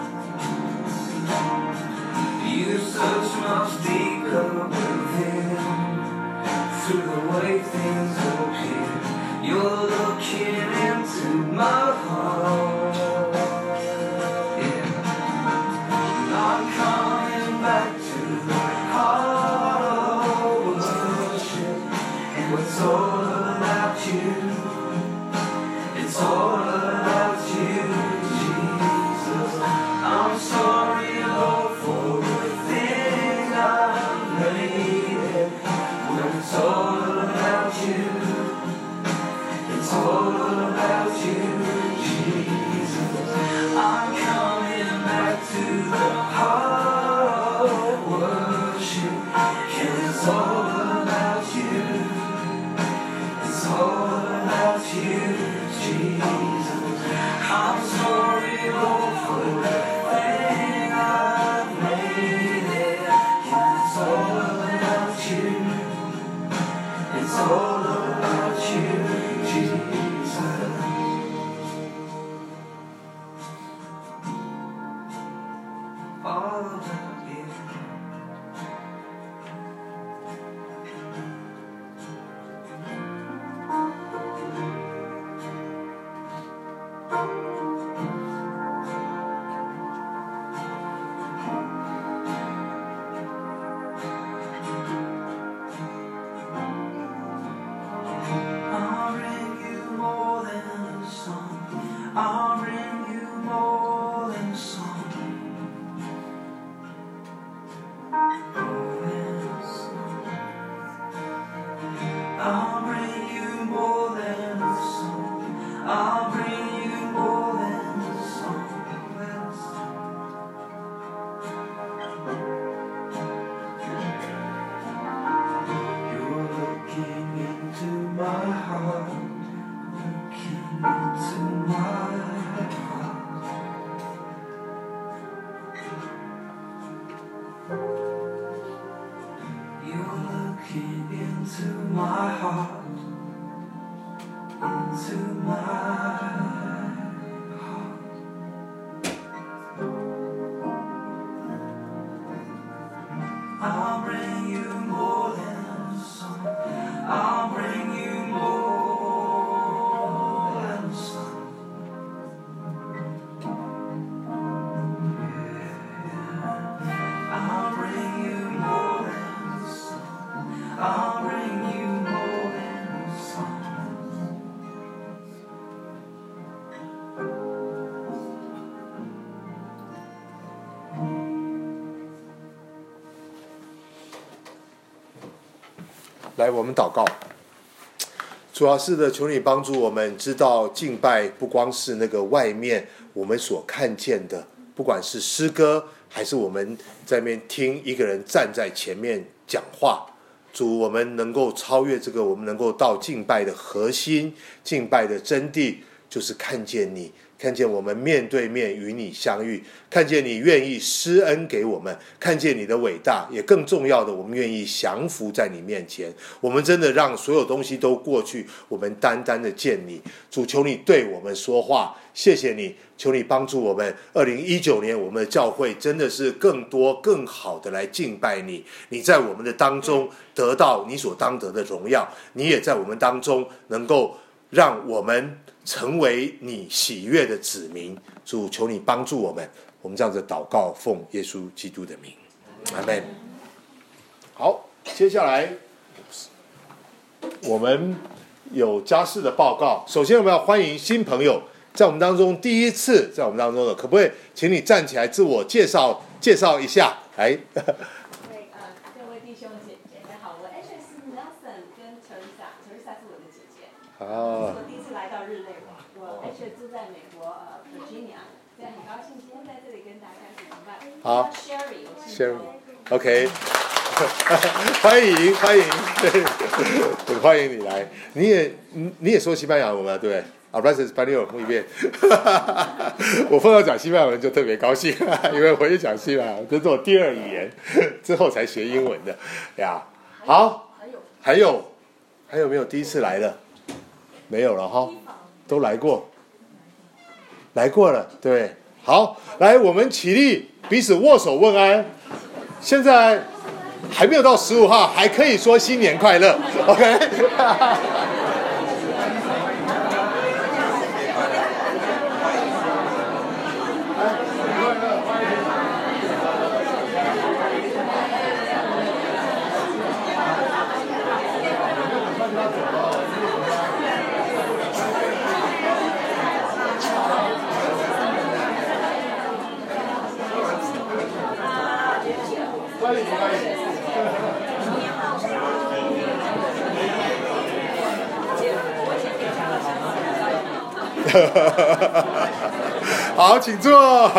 You search much deeper within, through the way things appear. You're looking into my heart. Yeah. I'm coming back to the heart of worship, and it's all about you. It's all about you, Jesus. I'm sorry, Lord, for the thing I've made, when it's all about you. It's all about you, Jesus. I'm coming back to the heart of worship, and it's all about you. It's all about you, Jesus. I'm sorry, Lord, for the thing I've made, and it's all about you. It's all about you, Jesus. All about you. my heart, into my heart. I'll bring you more than a song. I'll bring you more than a song. I'll bring you more than a song. I'll bring you more than a song. 来，我们祷告。主要是的，求你帮助我们知道敬拜不光是那个外面我们所看见的，不管是诗歌还是我们在那边听一个人站在前面讲话。主，我们能够超越这个，我们能够到敬拜的核心，敬拜的真谛，就是看见你，看见我们面对面与你相遇，看见你愿意施恩给我们，看见你的伟大，也更重要的，我们愿意降服在你面前。我们真的让所有东西都过去，我们单单的见你。主，求你对我们说话，谢谢你，求你帮助我们。2019年我们的教会真的是更多更好的来敬拜你，你在我们的当中得到你所当得的荣耀，你也在我们当中能够让我们成为你喜悦的子民。主，求你帮助我们，我们这样子祷告，奉耶稣基督的名，阿们。好，接下来我们有家事的报告。首先我们要欢迎新朋友，在我们当中第一次在我们当中的，可不可以请你站起来自我介绍一下？来， 各位弟兄姐妹好，我 Ashley 是 Nelson 跟 Teresa 是我的姐姐。 哦， 我第一次来到日内瓦，我 Ashley 住在美国Virginia， 所以很高兴今天在这里跟大家一起同伴。 好 ，Sherry， 我是 Sherry，OK， 欢迎，对，很欢迎你来。你也说西班牙文吗？对不对？Hablas español muy bien 我碰到讲西班牙文就特别高兴，因为我也讲西班牙文，这是我第二语言，之后才学英文的呀。好，还有没有第一次来的？没有了哈，都来过了，对。好，来，我们起立，彼此握手问安。现在还没有到15号，还可以说新年快乐 ，OK 好，请坐。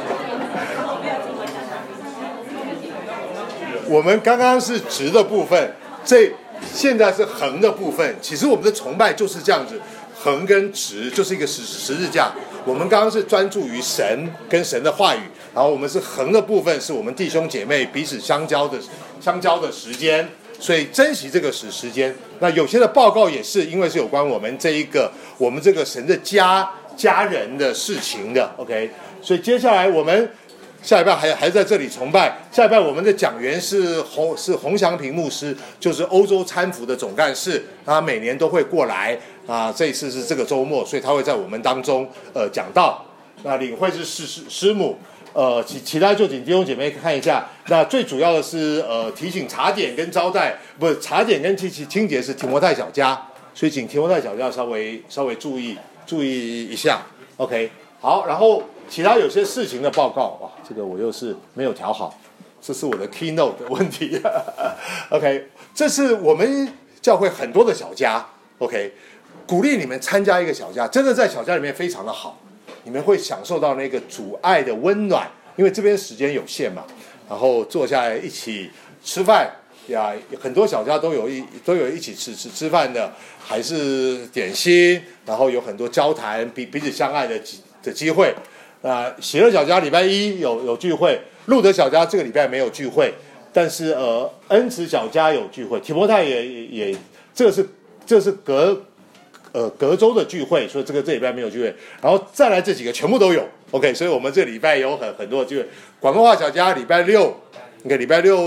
我们刚刚是直的部分，现在是横的部分。其实我们的崇拜就是这样子，横跟直就是一个十字架。我们刚刚是专注于神跟神的话语，然后我们是横的部分，是我们弟兄姐妹彼此相交的时间。所以珍惜这个时间。那有些的报告也是因为是有关我们这个神的家人的事情的 ，OK。所以接下来我们下礼拜还在这里崇拜。下礼拜我们的讲员是洪祥平牧师，就是欧洲参服的总干事，他每年都会过来啊。这一次是这个周末，所以他会在我们当中讲道。那领会是师母。其他就请弟兄姐妹看一下。那最主要的是提醒茶点跟招待，不是茶点跟清洁是提摩太小家，所以请提摩太小家稍微注意一下。OK， 好，然后其他有些事情的报告，哇，这个我又是没有调好，这是我的 keynote 的问题。OK， 这是我们教会很多的小家 ，OK， 鼓励你们参加一个小家，真的在小家里面非常的好。你们会享受到那个主爱的温暖，因为这边时间有限嘛，然后坐下来一起吃饭呀，很多小家都有一起吃饭的，还是点心，然后有很多交谈彼此相爱的机会。喜乐小家礼拜一有聚会，路德小家这个礼拜没有聚会，但是恩慈小家有聚会，提摩太也这是隔周的聚会，所以这礼拜没有聚会，然后再来这几个全部都有 ，OK， 所以我们这礼拜有很多的聚会。广东话小家礼拜六，你看礼拜六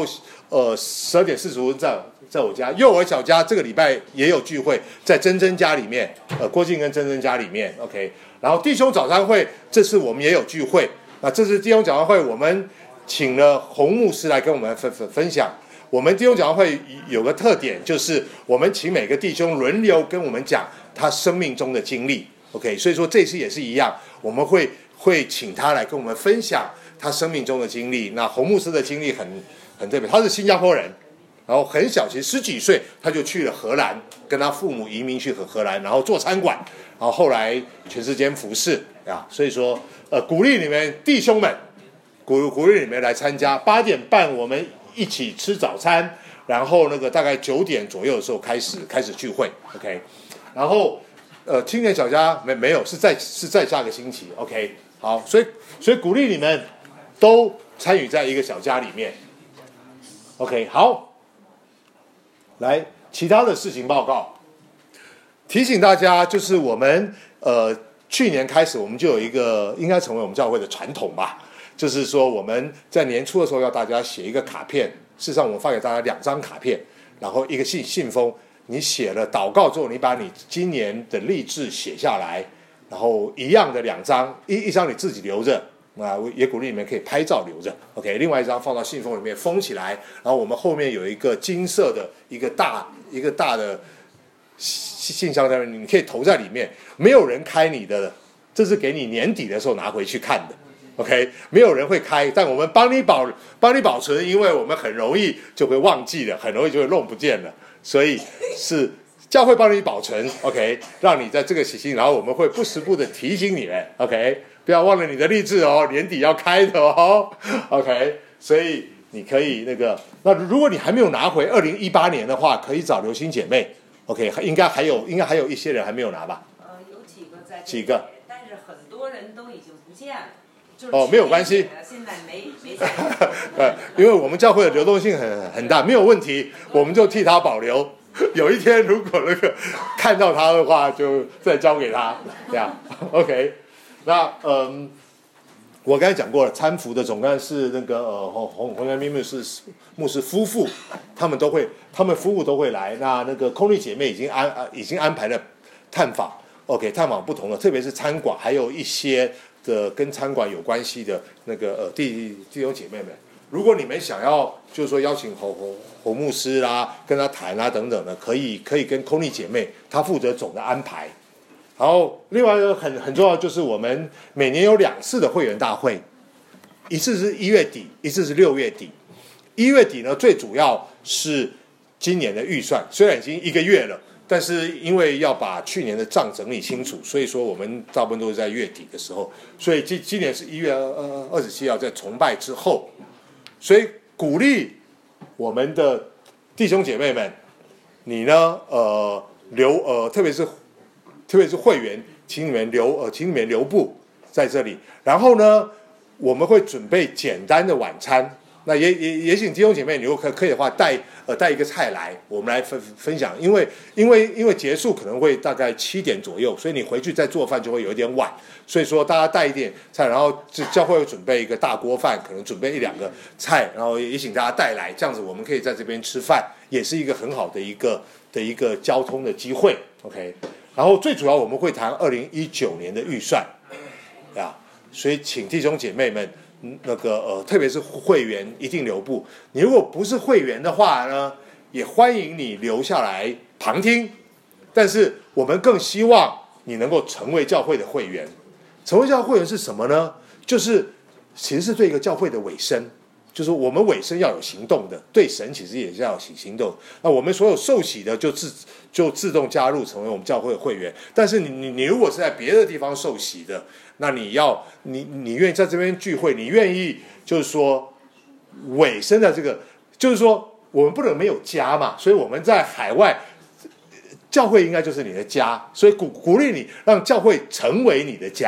12点45分在我家，幼儿小家这个礼拜也有聚会，在珍珍家里面，郭靖跟珍珍家里面 ，OK， 然后弟兄早餐会这次我们也有聚会，那这次弟兄早餐会我们请了洪牧师来跟我们分享。我们弟兄讲会有个特点，就是我们请每个弟兄轮流跟我们讲他生命中的经历 ，OK， 所以说这次也是一样，我们会请他来跟我们分享他生命中的经历。那洪牧师的经历很特别，他是新加坡人，然后很小，其实10几岁他就去了荷兰，跟他父母移民去荷兰，然后做餐馆，然后后来全世界服侍啊，所以说鼓励你们弟兄们，鼓励你们来参加，8点半我们一起吃早餐，然后大概9点左右的时候开始聚会 ，OK， 然后青年小家没有是在下个星期 ，OK， 好，所以鼓励你们都参与在一个小家里面 ，OK， 好，来其他的事情报告，提醒大家就是我们去年开始我们就有一个应该成为我们教会的传统吧。就是说我们在年初的时候要大家写一个卡片，事实上我们发给大家2张卡片，然后一个信封，你写了祷告之后，你把你今年的励志写下来，然后一样的2张，一张你自己留着，也鼓励你们可以拍照留着 ，OK， 另外一张放到信封里面封起来，然后我们后面有一个金色的一个大的信箱上面，你可以投在里面，没有人开你的，这是给你年底的时候拿回去看的。OK， 没有人会开，但我们帮你保存，因为我们很容易就会忘记了，很容易就会弄不见了，所以是教会帮你保存 ，OK， 让你在这个期间，然后我们会不时不的提醒你们 ，OK， 不要忘了你的励志哦，年底要开的哦 ，OK， 所以你可以那如果你还没有拿回2018年的话，可以找流星姐妹 ，OK， 应该还有一些人还没有拿吧？ 有几个在几个， 但是很多人都已经不见了。 没有关系。 现在没在。 因为我们教会的流动性很大，没有问题，我们就替他保留。有一天如果看到他的话，就再交给他，这样 OK。那我刚才讲过了，参服的总干事洪元斌牧师夫妇，他们夫妇都会来。那空力姐妹已经安排了探访 ，OK， 探访不同的，特别是餐馆，还有一些跟餐馆有关系的弟兄姐妹们，如果你们想要就是说邀请侯牧师啦，跟他谈啊等等的，可以跟空力姐妹，她负责总的安排。然后另外一个很重要就是我们每年有2次的会员大会，一次是1月底，一次是6月底。1月底呢，最主要是今年的预算，虽然已经1个月了。但是因为要把去年的账整理清楚，所以说我们大部分都是在月底的时候，所以今年是1月27号在崇拜之后，所以鼓励我们的弟兄姐妹们，你呢特别是会员，请你们留步在这里，然后呢我们会准备简单的晚餐。那也请弟兄姐妹，你如果可以的话，带一个菜来，我们来分享。因为结束可能会大概7点左右，所以你回去再做饭就会有一点晚。所以说大家带一点菜，然后教会准备一个大锅饭，可能准备1-2个菜，然后也请大家带来，这样子我们可以在这边吃饭，也是一个很好的一个交通的机会。OK， 然后最主要我们会谈2019年的预算啊，所以请弟兄姐妹们。特别是会员一定留步。你如果不是会员的话呢，也欢迎你留下来旁听。但是我们更希望你能够成为教会的会员。成为教会会员是什么呢？就是其实是对一个教会的委身，就是我们委身要有行动的，对神其实也是要有行动。那我们所有受洗的就自动加入成为我们教会的会员。但是你如果是在别的地方受洗的，那你愿意在这边聚会，你愿意就是说委身的这个，就是说我们不能没有家嘛，所以我们在海外教会应该就是你的家，所以鼓励你让教会成为你的家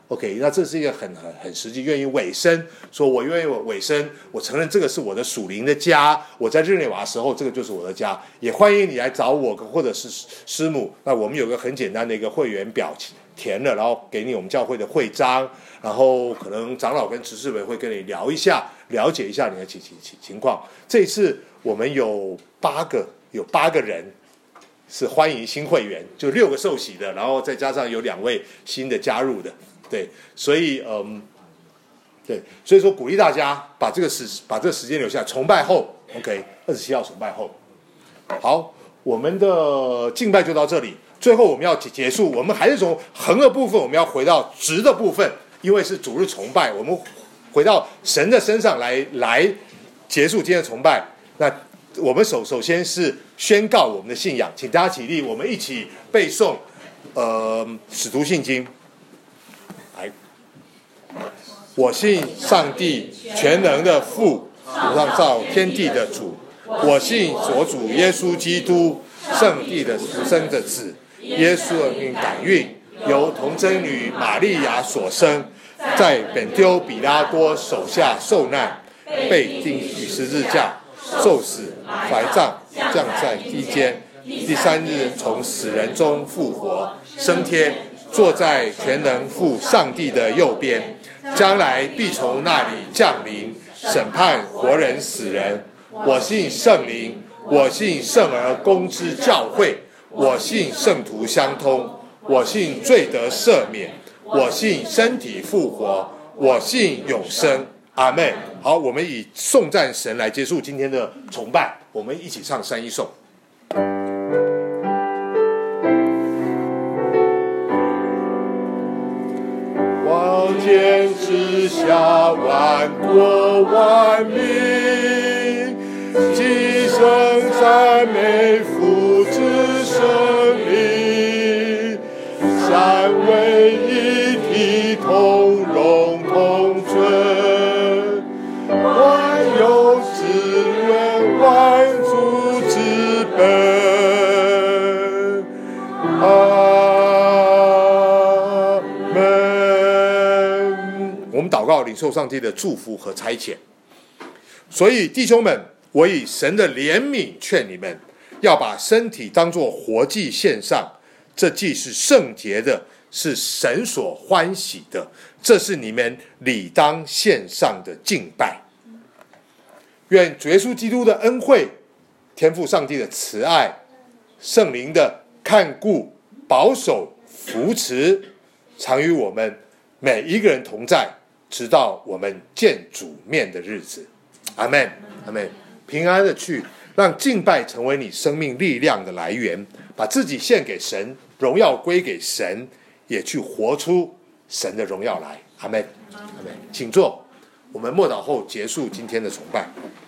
OK， 那这是一个很实际，愿意委身，说我愿意委身，我承认这个是我的属灵的家，我在日内瓦的时候，这个就是我的家，也欢迎你来找我或者是师母。那我们有个很简单的一个会员表填了，然后给你我们教会的会章，然后可能长老跟执事委会跟你聊一下，了解一下你的情况。这一次我们有8个人是欢迎新会员，就6个受洗的，然后再加上有2位新的加入的。对，所以所以说鼓励大家把这个时间留下，崇拜后 ，OK， 27号崇拜后，好，我们的敬拜就到这里。最后我们要结束，我们还是从横的部分，我们要回到直的部分，因为是主日崇拜，我们回到神的身上来结束今天的崇拜。那我们首先是宣告我们的信仰，请大家起立，我们一起背诵使徒信经。来，我信上帝全能的父，创造天地的主。我信所主耶稣基督，上帝的独生的子，耶稣的命感孕，由童贞女玛利亚所生，在本丢比拉多手下受难，被钉于十字架，受死，埋葬，降在地间，第3日从死人中复活，升天，坐在全能父上帝的右边，将来必从那里降临，审判活人死人。我信圣灵，我信圣而公之教会，我信圣徒相通，我信罪得赦免，我信身体复活，我信永生。阿们。好，我们以颂赞神来结束今天的崇拜，我们一起唱3-1颂。望天之下，万国万民，齐声赞美父之生灵，三位一体，同荣同尊，万有之源，万主之本。我们祷告，领受上帝的祝福和差遣。所以弟兄们，我以神的怜悯劝你们，要把身体当作活祭献上，这祭是圣洁的，是神所欢喜的，这是你们理当献上的敬拜。愿主耶稣基督的恩惠、天父上帝的慈爱、圣灵的看顾、保守、扶持，常与我们每一个人同在，直到我们见主面的日子。阿们，阿们。平安的去，让敬拜成为你生命力量的来源，把自己献给神，荣耀归给神，也去活出神的荣耀来。阿们，阿们。请坐，我们默祷后结束今天的崇拜。